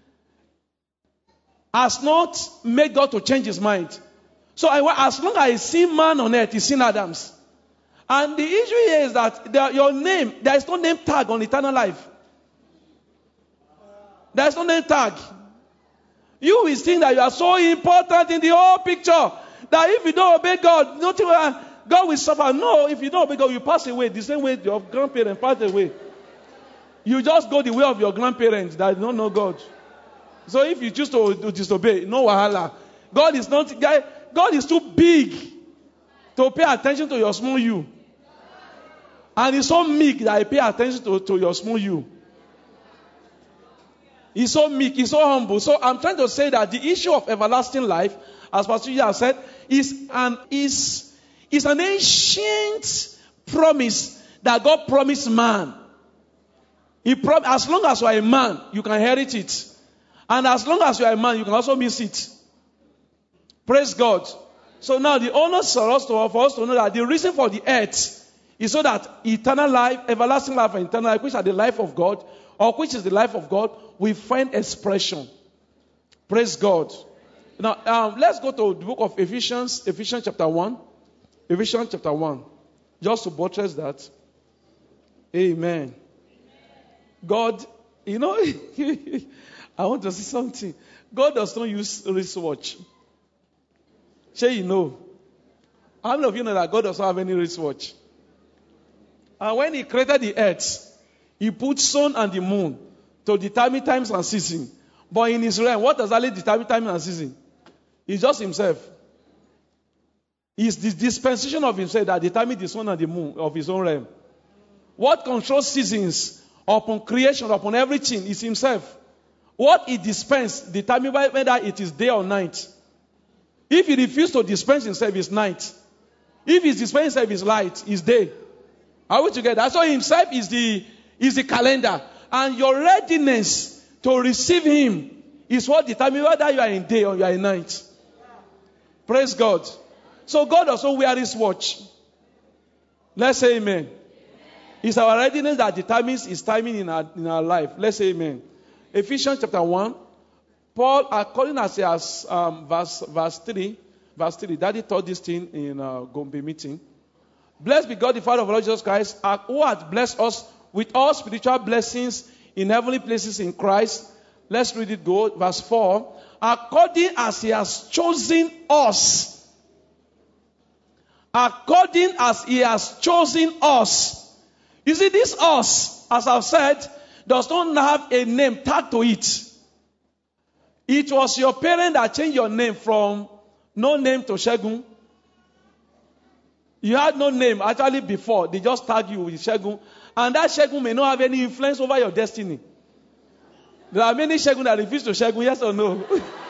has not made God to change his mind. So as long as I see man on earth, he's seen Adams. And the issue here is that your name, there is no name tag on eternal life. There is no name tag. You will think that you are so important in the whole picture that if you don't obey God, nothing, God will suffer. No, if you don't obey God, you pass away the same way your grandparents passed away. You just go the way of your grandparents that don't know God. So if you choose to disobey, no wahala. God is too big to pay attention to your small you. And he's so meek that he pay attention to your small you. He's so meek, he's so humble. So I'm trying to say that the issue of everlasting life, as Pastor G has said, is an ancient promise that God promised man. As long as you are a man, you can inherit it. And as long as you are a man, you can also miss it. Praise God. So now the onus for us to know that the reason for the earth is so that eternal life, everlasting life and eternal life, which are the life of God, or which is the life of God, we find expression. Praise God. Now, let's go to the book of Ephesians chapter 1. Ephesians chapter 1. Just to buttress that. Amen. God, I want to say something. God does not use wristwatch. Sure, you know. How many of you know that God does not have any wristwatch? And when he created the earth, he put sun and the moon to determine times and season. But in his realm, what does that determine time and season? It's just himself. It's the dispensation of himself that determines the sun and the moon of his own realm. What controls seasons upon creation, upon everything, is himself. What he dispenses determines whether it is day or night. If he refuses to dispense himself, it's night. If he dispenses himself, it's light, it's day. Are we together? So himself is the calendar. And your readiness to receive him is what determines whether you are in day or you are in night. Praise God. So God also wears his watch. Let's say amen. It's our readiness that determines his timing in our life. Let's say amen. Ephesians chapter 1. Paul, according as he has verse 3, Daddy taught this thing in Gombe meeting. Blessed be God the Father of our Lord Jesus Christ, who hath blessed us with all spiritual blessings in heavenly places in Christ. Let's read it, go. Verse 4. According as he has chosen us. According as he has chosen us. You see, this us, as I've said, does not have a name tagged to it. It was your parent that changed your name from no name to Shegun. You had no name actually before. They just tag you with Shegun. And that Shegun may not have any influence over your destiny. There are many Shegun that refuse to Shegun, yes or no?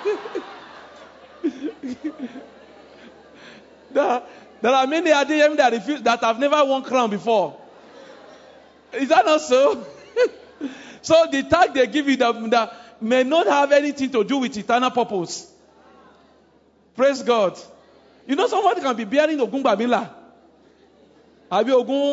There are many Adiyem that refuse, that have never won crown before. Is that not so? So the tag they give you that may not have anything to do with eternal purpose. Praise God. You know somebody can be bearing Ogun Babila. Abi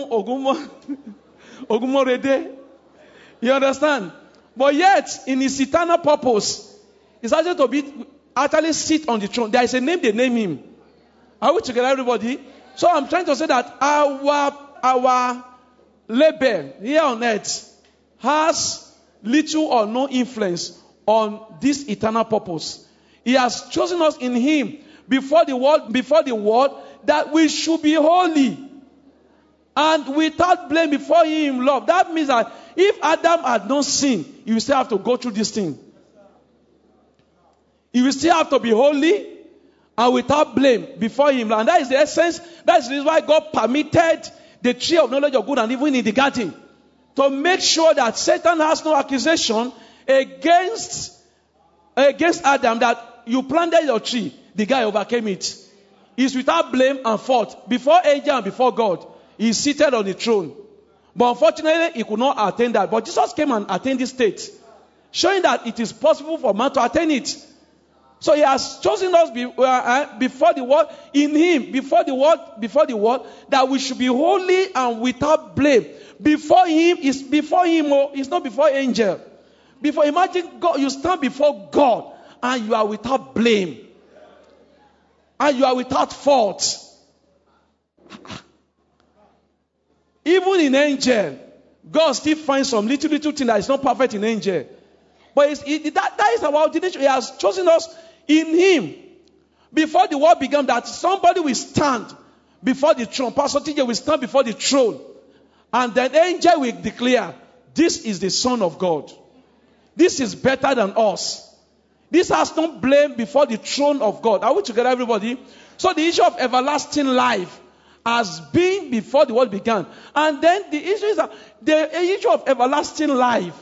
Ogun Morede. You understand? But yet, in his eternal purpose, it's actually to be actually sit on the throne. There is a name, they name him. Are we together, everybody? So I'm trying to say that our label here on earth has little or no influence on this eternal purpose. He has chosen us in him before the world that we should be holy and without blame before him in love. That means that if Adam had not sinned, he will still have to go through this thing. He will still have to be holy and without blame before him. And that is the essence. That is the reason why God permitted the tree of knowledge of good and evil in the garden, to make sure that Satan has no accusation against Adam that you planted your tree. The guy overcame it. He's without blame and fault before angel and before God. He's seated on the throne. But unfortunately, he could not attain that. But Jesus came and attained this state, showing that it is possible for man to attain it. So he has chosen us before the world, in him, before the world, that we should be holy and without blame. Before him, it's not before angel. Imagine God, you stand before God and you are without blame. And you are without fault. Even in angel, God still finds some little thing that is not perfect in angel. But that is our ordination. He has chosen us in him before the world began, that somebody will stand before the throne. Pastor TJ will stand before the throne. And then angel will declare, this is the Son of God. This is better than us. This has no blame before the throne of God. Are we together, everybody? So the issue of everlasting life has been before the world began. And then the issue is that the issue of everlasting life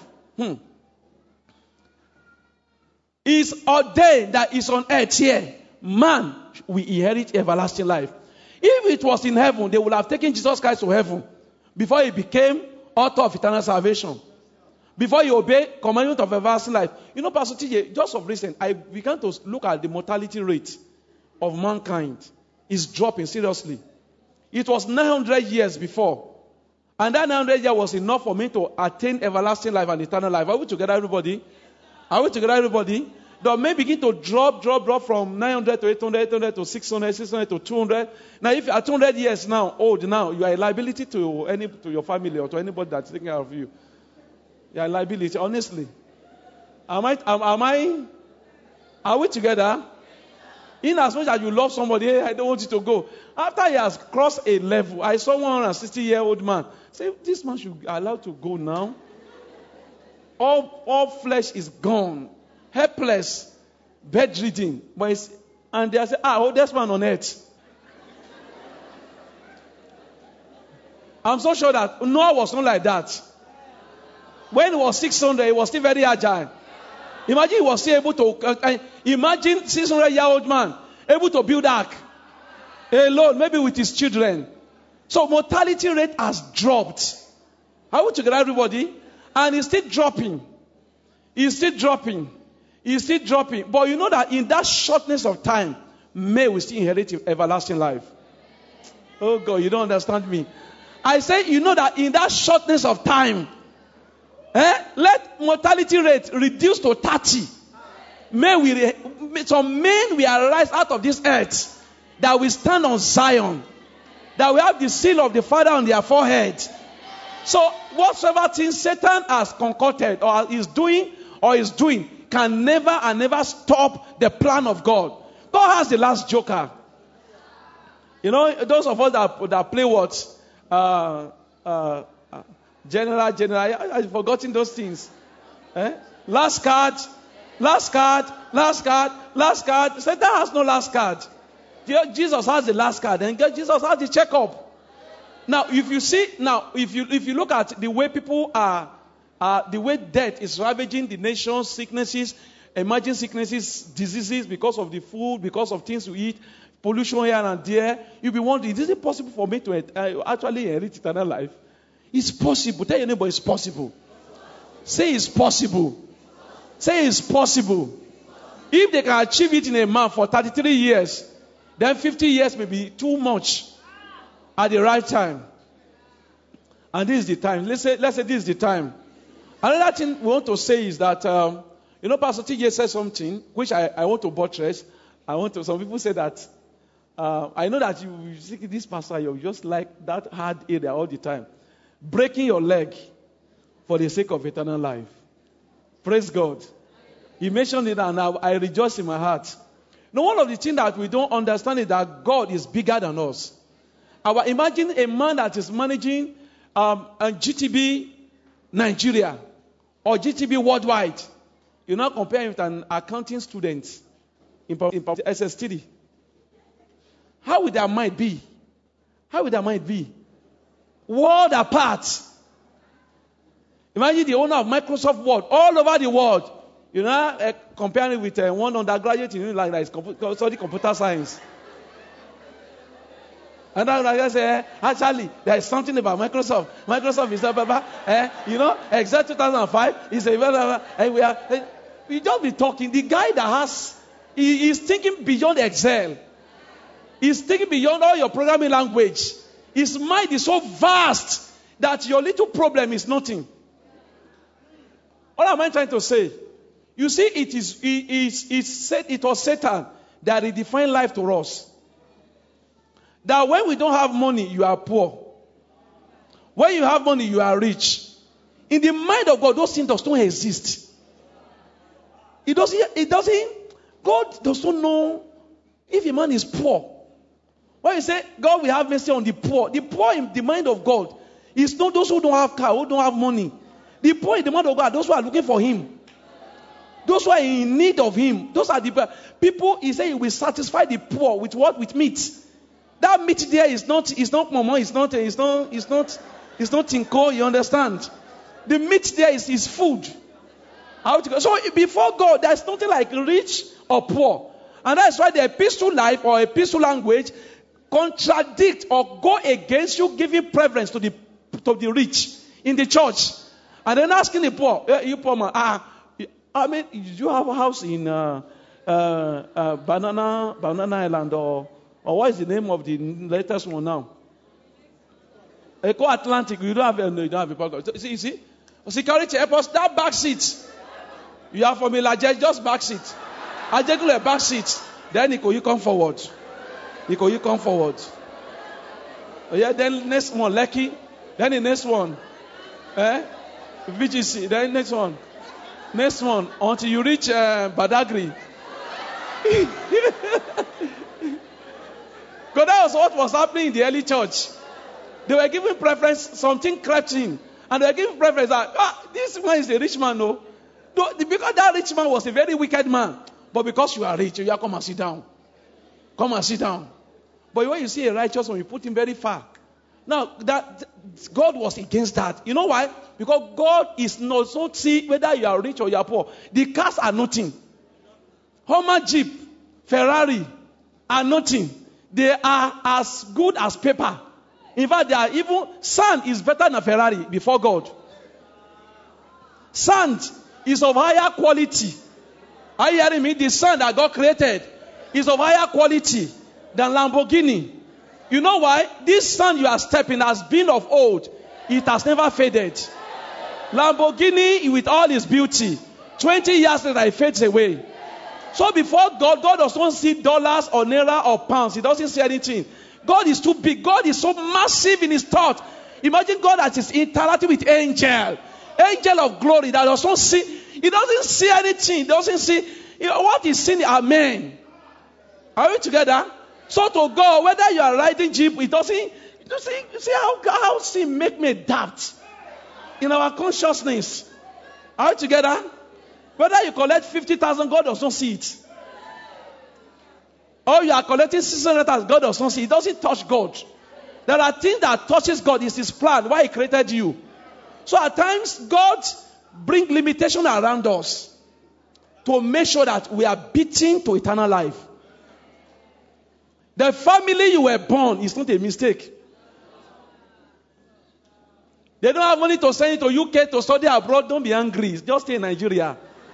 is ordained that is on earth here. Man will inherit everlasting life. If it was in heaven, they would have taken Jesus Christ to heaven before he became author of eternal salvation. Before you obey commandment of everlasting life. You know, Pastor TJ, just of recent, I began to look at the mortality rate of mankind. It's dropping seriously. It was 900 years before. And that 900 years was enough for me to attain everlasting life and eternal life. Are we together, everybody? Are we together, everybody? The may begin to drop from 900 to 800, 800 to 600, 600 to 200. Now, if you are 200 years now, old now, you are a liability to your family or to anybody that's taking care of you. You are a liability, honestly. Are we together? In as much as you love somebody, hey, I don't want you to go. After he has crossed a level, I saw 160-year-old man say, this man should be allowed to go now. All flesh is gone. Helpless. Bedridden. And they say, oldest man on earth. I'm so sure that Noah was not like that. When he was 600, he was still very agile. Imagine he was still able to, imagine 600-year-old man able to build ark alone, maybe with his children. So mortality rate has dropped. Are we together, everybody? And it's still dropping. It's still dropping. It's still dropping. But you know that in that shortness of time, may we still inherit everlasting life. Oh God, you don't understand me. I say, you know that in that shortness of time, let mortality rate reduce to 30. Some men will arise out of this earth that will stand on Zion, that will have the seal of the Father on their forehead. So whatsoever thing Satan has concocted or is doing can never and never stop the plan of God. God has the last joker. You know, those of us that play what? General, I've forgotten those things. Last card. Satan has no last card. Jesus has the last card, and Jesus has the checkup. Now, if you look at the way people are, the way death is ravaging the nation, sicknesses, emerging sicknesses, diseases because of the food, because of things we eat, pollution here and there, you'll be wondering, is it possible for me to actually inherit eternal life? It's possible. Tell your neighbor it's possible. Say it's possible. Say it's possible. If they can achieve it in a man for 33 years, then 50 years may be too much at the right time. And this is the time. Let's say this is the time. Another thing we want to say is that, You know, Pastor TJ said something which I want to buttress. Some people say that, I know that you see this pastor, you just like that hard area all the time. Breaking your leg for the sake of eternal life. Praise God. He mentioned it and I rejoice in my heart. Now, one of the things that we don't understand is that God is bigger than us. Imagine a man that is managing GTB Nigeria or GTB worldwide. You now compare him with an accounting student in SSTD. How would their mind be? How would their mind be? World apart. Imagine the owner of Microsoft Word all over the world. You know, comparing with one undergraduate in like that is study computer science. And I say, actually, there is something about Microsoft. Microsoft is Excel 2005 is we just be talking. The guy that is thinking beyond Excel. He's thinking beyond all your programming language. His mind is so vast that your little problem is nothing. What am I trying to say? You see, it was Satan that redefined life to us. That when we don't have money, you are poor. When you have money, you are rich. In the mind of God, those things don't exist. God does not know if a man is poor. When you say, God will have mercy on the poor in the mind of God is not those who don't have car, who don't have money. The poor in the mind of God, those who are looking for Him. Those who are in need of Him. Those are the people. He said He will satisfy the poor with what? With meat. That meat there is not mama, it's not tinko, you understand? The meat there is food. So before God, there's nothing like rich or poor. And that's why the epistle life or epistle language contradict or go against you giving preference to the rich in the church. And then asking the poor, you poor man, you have a house in Banana Island or what is the name of the latest one now? Eco Atlantic. You don't have a program. You see? Security airports, that back seat. You have Formula J, just back seat. I just do a back seat. Then you come forward. You come forward. Oh, yeah, then next one, Lekki. Then the next one. VGC. Then next one. Next one. Until you reach Badagry. Because that was what was happening in the early church. They were giving preference, something crept in. And they were giving preference that, this man is a rich man, no? Because that rich man was a very wicked man. But because you are rich, you come and sit down. Come and sit down. But when you see a righteous one, you put him very far. Now, that God was against that. You know why? Because God is not so see whether you are rich or you are poor. The cars are nothing. Hummer Jeep, Ferrari are nothing. They are as good as paper. In fact, they are even sand is better than Ferrari before God. Sand is of higher quality. Are you hearing me? The sand that God created is of higher quality than Lamborghini. You know why? This sand you are stepping has been of old. It has never faded. Lamborghini with all its beauty, 20 years later it fades away. So before God does not see dollars or naira or pounds. He doesn't see anything. God is too big. God is so massive in His thought. Imagine God that is interacting with angel of glory that does not see. He doesn't see anything. He doesn't see. What He's seeing are men. Are we together? So to God, whether you are riding Jeep, it doesn't. See how sin make me doubt in our consciousness. Are we together? Whether you collect 50,000, God does not see it. Or you are collecting 600,000, God does not see it. It doesn't touch God. There are things that touches God. It's His plan, why He created you. So at times, God brings limitation around us to make sure that we are beaten to eternal life. The family you were born is not a mistake. They don't have money to send you to UK to study abroad. Don't be angry. Just stay in Nigeria.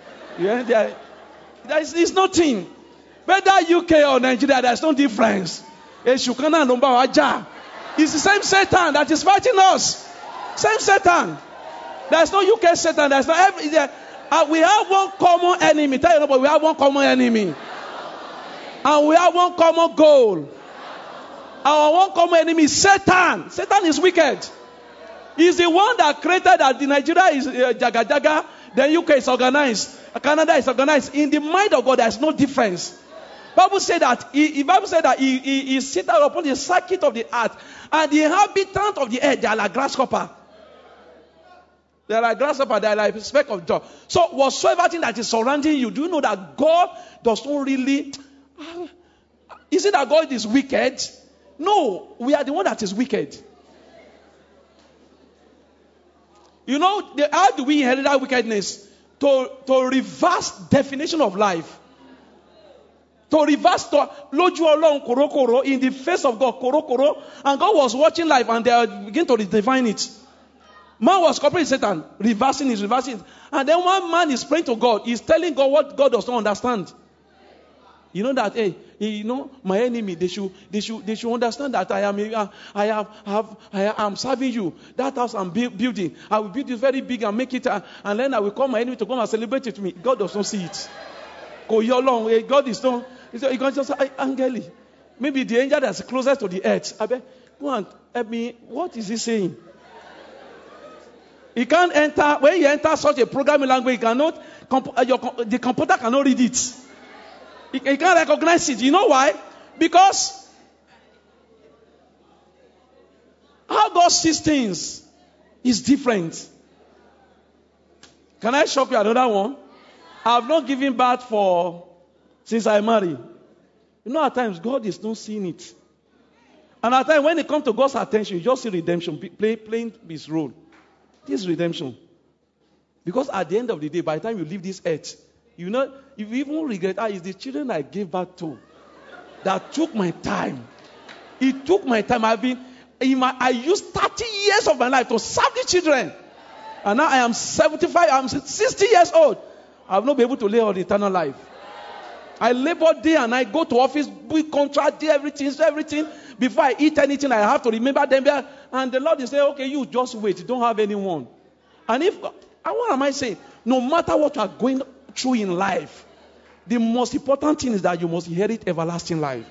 It's nothing. Whether UK or Nigeria, there's no difference. It's the same Satan that is fighting us. Same Satan. There's no UK Satan. There's no We have one common enemy. Tell your neighbor, we have one common enemy. And we have one common goal. Our one common enemy is Satan. Satan is wicked. He's the one that created that the Nigeria is jaga jaga, then UK is organized, Canada is organized. In the mind of God, there is no difference. Bible said that he sit upon the circuit of the earth, and the inhabitants of the earth, they are like grasshopper. They are like grasshopper, they are like a speck of dust. So whatsoever thing that is surrounding you, do you know that God does not really... Is it that God is wicked? No, we are the one that is wicked. You know, how do we inherit that wickedness? To reverse definition of life. To reverse to loju Ọlọ́run korokoro in the face of God korokoro, and God was watching life and they begin to redefine it. Man was cooperating with Satan, reversing it. And then one man is praying to God, he's telling God what God does not understand. You know that, hey, you know, my enemy, they should understand that I am serving you. That house I'm building, I will build it very big and make it, and then I will call my enemy to come and celebrate it with me. God does not see it. God is not. He can just say, angel. Maybe the angel that's closest to the earth. I bet, go and help me. What is he saying? He can't enter. When you enter such a programming language, the computer cannot read it. He can't recognize it. You know why? Because how God sees things is different. Can I shock you another one? I have not given birth since I married. You know, at times God is not seeing it. And at times when it comes to God's attention, you just see redemption playing his role. This is redemption. Because at the end of the day, by the time you leave this earth, you know, if you even regret, it's the children I gave birth to that took my time. It took my time. I used 30 years of my life to serve the children. And now I am 75, I'm 60 years old. I have not been able to lay on eternal life. I labor day and I go to office, big contract, do everything. Before I eat anything, I have to remember them. And the Lord is saying, okay, you just wait. You don't have anyone. And what am I saying? No matter what you are going through in life, the most important thing is that you must inherit everlasting life.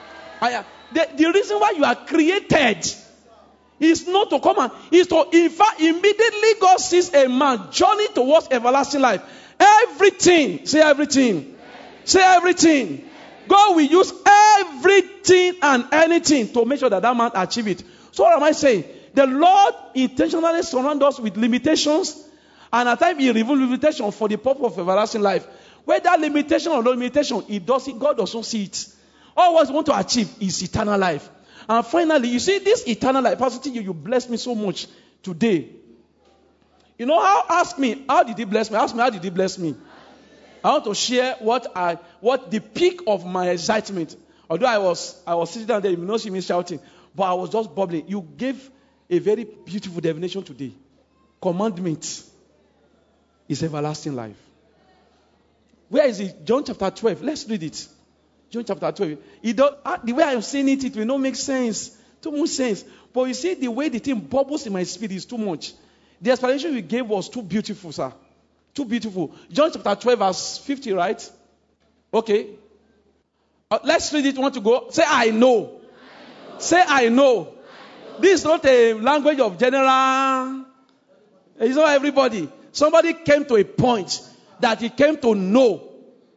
The reason why you are created is not to come is to, in fact, immediately God sees a man journey towards everlasting life. Everything, say everything. Say everything. God will use everything and anything to make sure that man achieve it. So what am I saying? The Lord intentionally surrounds us with limitations, and at times He reveals limitations for the purpose of everlasting life. Whether limitation or no limitation, God does not see it. All what we want to achieve is eternal life. And finally, you see this eternal life. Pastor, you blessed me so much today. You know, ask me, how did He bless me? Ask me, how did He bless me? I want to share what the peak of my excitement. Although I was sitting down there, you will not see me shouting, but I was just bubbling. You gave a very beautiful definition today. Commandment is everlasting life. Where is it? John chapter 12. Let's read it. John chapter 12. The way I am saying it will not make sense. Too much sense. But you see, the way the thing bubbles in my spirit is too much. The explanation you gave was too beautiful, sir. Too beautiful. John chapter 12, verse 50, right? Okay. Let's read it. Want to go? Say, I know. Say, I know. This is not a language of general. It's not everybody. Somebody came to a point that he came to know.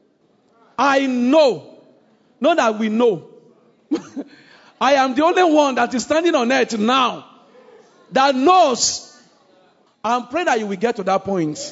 I know. Not that we know. I am the only one that is standing on earth now that knows. I'm praying that you will get to that point.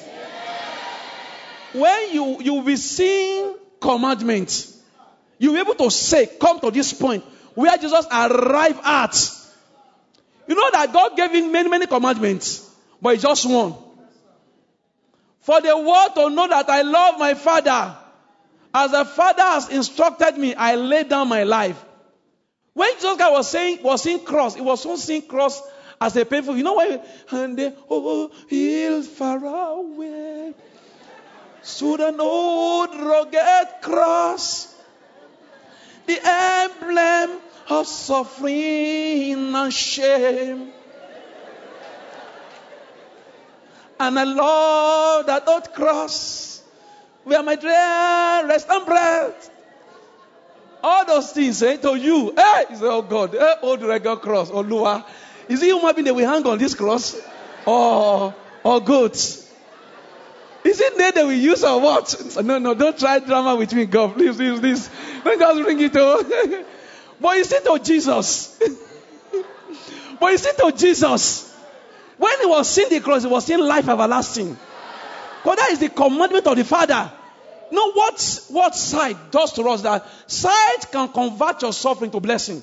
When you will be seeing commandments, you will be able to say, come to this point where Jesus arrived at. You know that God gave him many, many commandments, but it's just one. For the world to know that I love my Father, as the Father has instructed me, I lay down my life. When Jesus was seeing cross, it was so seeing cross as a painful. You know why? And they he'll far away. Stood an old rugged cross, the emblem of suffering and shame. And I love that old cross where my rest and breath. All those things to you. Hey, you say, oh God, old regular cross, or Lua. Is it human being that we hang on this cross? Or goats? Is it there that we use or what? No, don't try drama with me, God. Please. Don't just bring it to. But you see to Jesus. But you see to Jesus. When he was seeing the cross, he was seeing life everlasting. Because that is the commandment of the Father. You know what sight does to us? That sight can convert your suffering to blessing.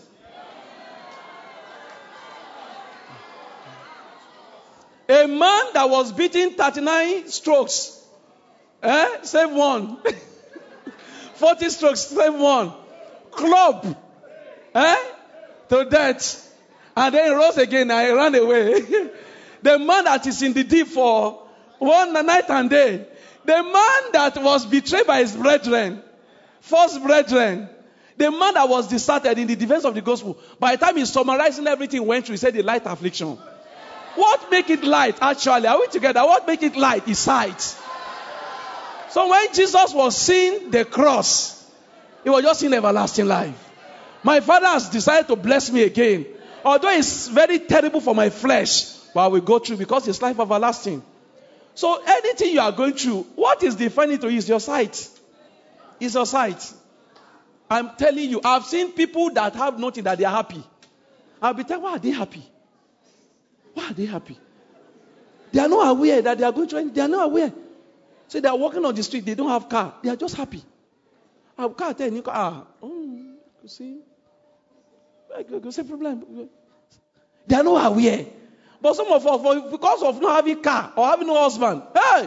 A man that was beaten 39 strokes, save one. 40 strokes, save one. Club, to death. And then he rose again and he ran away. The man that is in the deep for one night and day. The man that was betrayed by his brethren, false brethren. The man that was deserted in the defense of the gospel. By the time he's summarizing everything he went through, he said the light affliction. What make it light, actually? Are we together? What make it light is sight. So when Jesus was seeing the cross, he was just seeing everlasting life. My Father has decided to bless me again. Although it's very terrible for my flesh, but I will go through because it's life everlasting. So anything you are going through, what is defining to you is your sight. It's your sight. I'm telling you, I've seen people that have nothing that they are happy. I'll be telling, why are they happy? Why are they happy? They are not aware that they are going through anything. They are not aware. So they are walking on the street. They don't have car. They are just happy. I have car. Tell you car. You see, what's the problem? They are not aware. But some of us, because of not having car or having no husband, hey,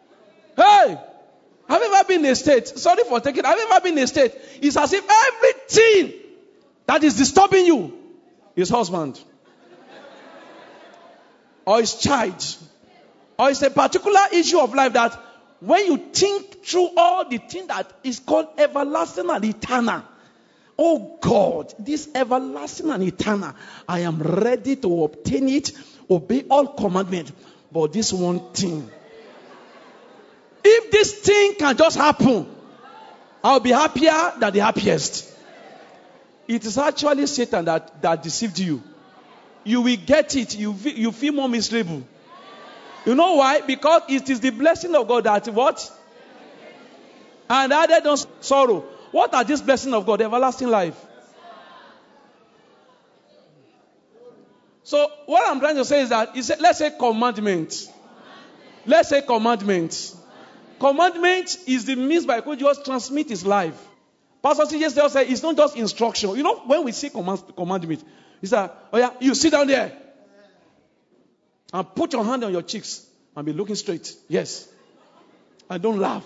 have you ever been in a state? Sorry for taking. Have you ever been in a state? It's as if everything that is disturbing you is husband. Or it's child. Or it's a particular issue of life that when you think through all the thing that is called everlasting and eternal. Oh God, this everlasting and eternal, I am ready to obtain it, obey all commandments. But this one thing, if this thing can just happen, I'll be happier than the happiest. It is actually Satan that deceived you. You will get it. You feel more miserable. You know why? Because it is the blessing of God that what? And added on sorrow. What are these blessings of God? Everlasting life. So what I'm trying to say is that, let's say commandment. Let's say commandment. Commandment is the means by which God transmits his life. Pastor C.J. said it's not just instruction. You know, when we see commandment, he said, oh yeah, you sit down there and put your hand on your cheeks and be looking straight. Yes. And don't laugh.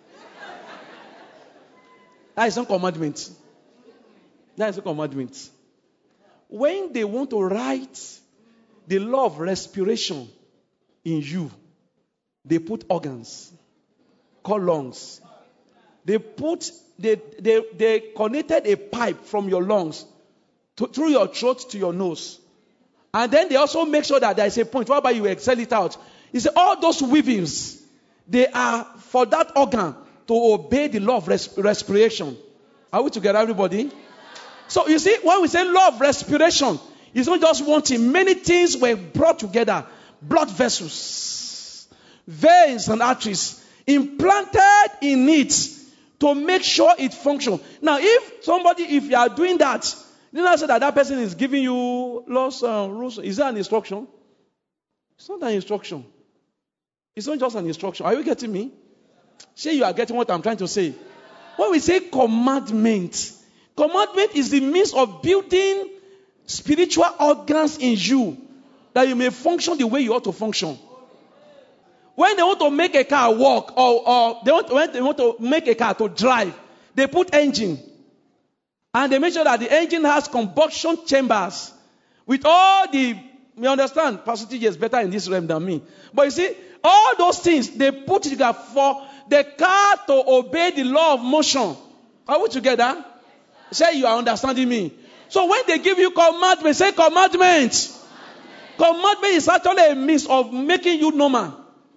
That is not commandment. That is a commandment. When they want to write the law of respiration in you, they put organs called lungs. They connected a pipe from your lungs through your throat to your nose. And then they also make sure that there is a point whereby you exhale it out. You see, all those weavings, they are for that organ to obey the law of respiration. Are we together, everybody? So you see, when we say law of respiration, it's not just one thing. Many things were brought together. Blood vessels, veins and arteries implanted in it to make sure it functions. Now, if you are doing that, then I say that person is giving you laws rules. Is that an instruction? It's not an instruction. It's not just an instruction. Are you getting me? Say you are getting what I'm trying to say. When we say commandment is the means of building spiritual organs in you that you may function the way you ought to function. When they want to make a car walk or when they want to make a car to drive, they put engine. And they make sure that the engine has combustion chambers with all the, you understand, Pastor TJ is better in this realm than me. But you see, all those things, they put together for the car to obey the law of motion. Are we together? Say you are understanding me. So when they give you commandment, say commandment. Commandment is actually a means of making you normal.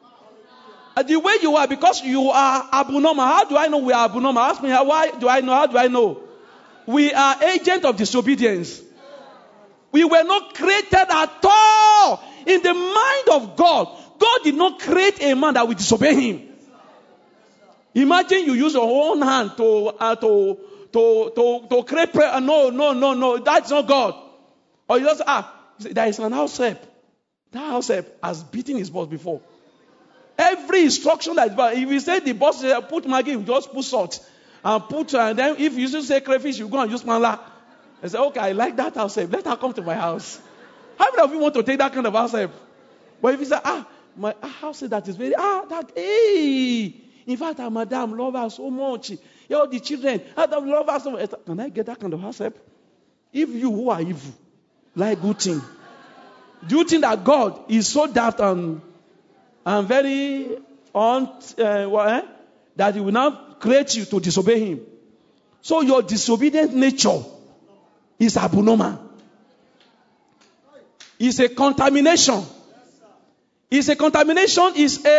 The way you are, because you are abnormal. How do I know we are abnormal? Ask me, why do I know? How do I know? We are agents of disobedience. We were not created at all in the mind of God. God did not create a man that will disobey him. Imagine you use your own hand to create prayer. No. That's not God. Or you just there is an house help. That house help has beaten his boss before. Every instruction that if you say the boss says put Maggi, you just put salt and then if you just say crayfish, you go and use mala. I say, okay, I like that house help. Let her come to my house. How many of you want to take that kind of house help? But if you say, my house help that is very in fact, madam love her so much. All the children, love her so much. Can I get that kind of house help? If you who are evil like good thing, do you think that God is so daft and very that he will now create you to disobey him? So your disobedient nature is abnormal. It's a contamination. It's a contamination.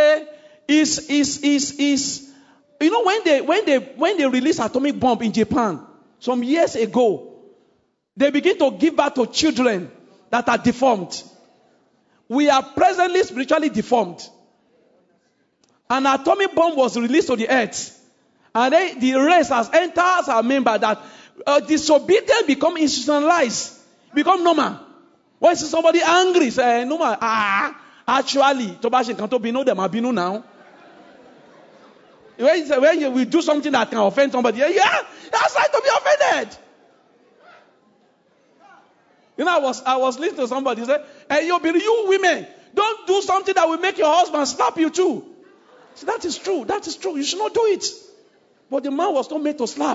You know when they released atomic bomb in Japan some years ago, they begin to give birth to children that are deformed. We are presently spiritually deformed. An atomic bomb was released to the earth. And then the race has entered our member that disobedience become institutionalized, become normal. When somebody angry, say normal. Actually, Tobashi can't be know them abinu now. When you will do something that can offend somebody, that's right to be offended. You know, I was listening to somebody say, "Hey, you women, don't do something that will make your husband slap you too." So that is true. That is true. You should not do it. But the man was not made to slap.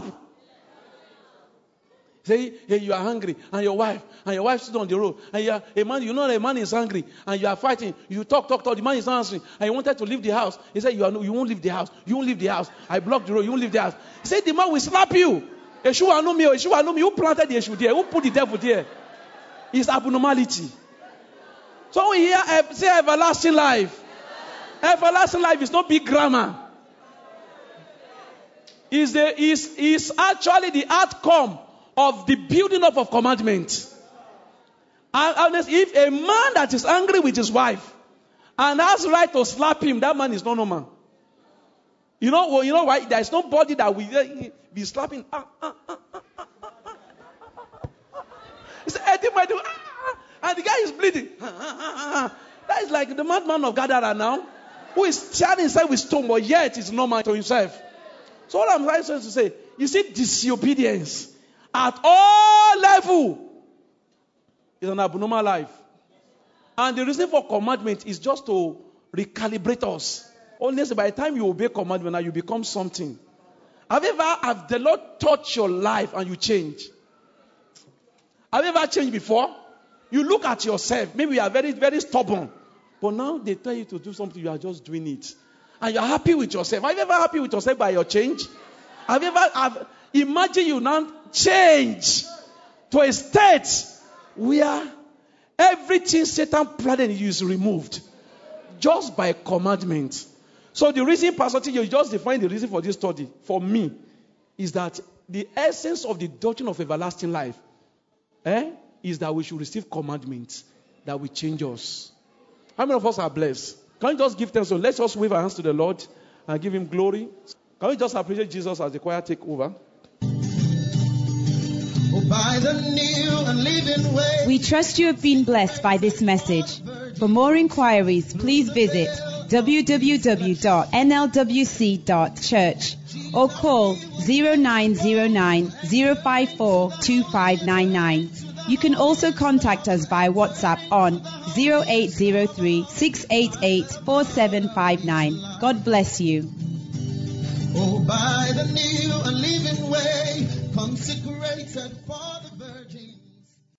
Say, hey, you are hungry, and your wife stood on the road, and you know a man is hungry, and you are fighting. You talk. The man is answering, and you wanted to leave the house. He said, you won't leave the house. You won't leave the house. I blocked the road. You won't leave the house. He said, the man will slap you. Yeshua know me. Who planted the issue there? Who put the devil there? It's abnormality. So we hear say everlasting life. Everlasting life is not big grammar. Is actually the outcome of the building up of commandments. And if a man that is angry with his wife and has right to slap him, that man is not normal. You know why? There is nobody that will be slapping. And the guy is bleeding. That is like the madman of Gadara now, who is tearing inside with stone, but yet is normal to himself. So what I'm trying to say, you see, disobedience at all levels is an abnormal life. And the reason for commandment is just to recalibrate us. Honestly, by the time you obey commandment, now you become something. Have the Lord touched your life and you change? Have you ever changed before? You look at yourself. Maybe you are very, very stubborn. But now they tell you to do something, you are just doing it. And you are happy with yourself. Are you ever happy with yourself by your change? Imagine you now change to a state where everything Satan planted in you is removed. Just by commandment. So the reason, Pastor T, you just define the reason for this study, for me, is that the essence of the doctrine of everlasting life is that we should receive commandments that will change us. How many of us are blessed? Can you just give thanks? So let's just wave our hands to the Lord and give him glory. Can we just appreciate Jesus as the choir take over? By the new and living way. We trust you have been blessed by this message. For more inquiries, please visit www.nlwc.church or call 0909 054 2599. You can also contact us via WhatsApp on 0803 688 4759. God bless you. Oh, by the new and living way, consecrated for the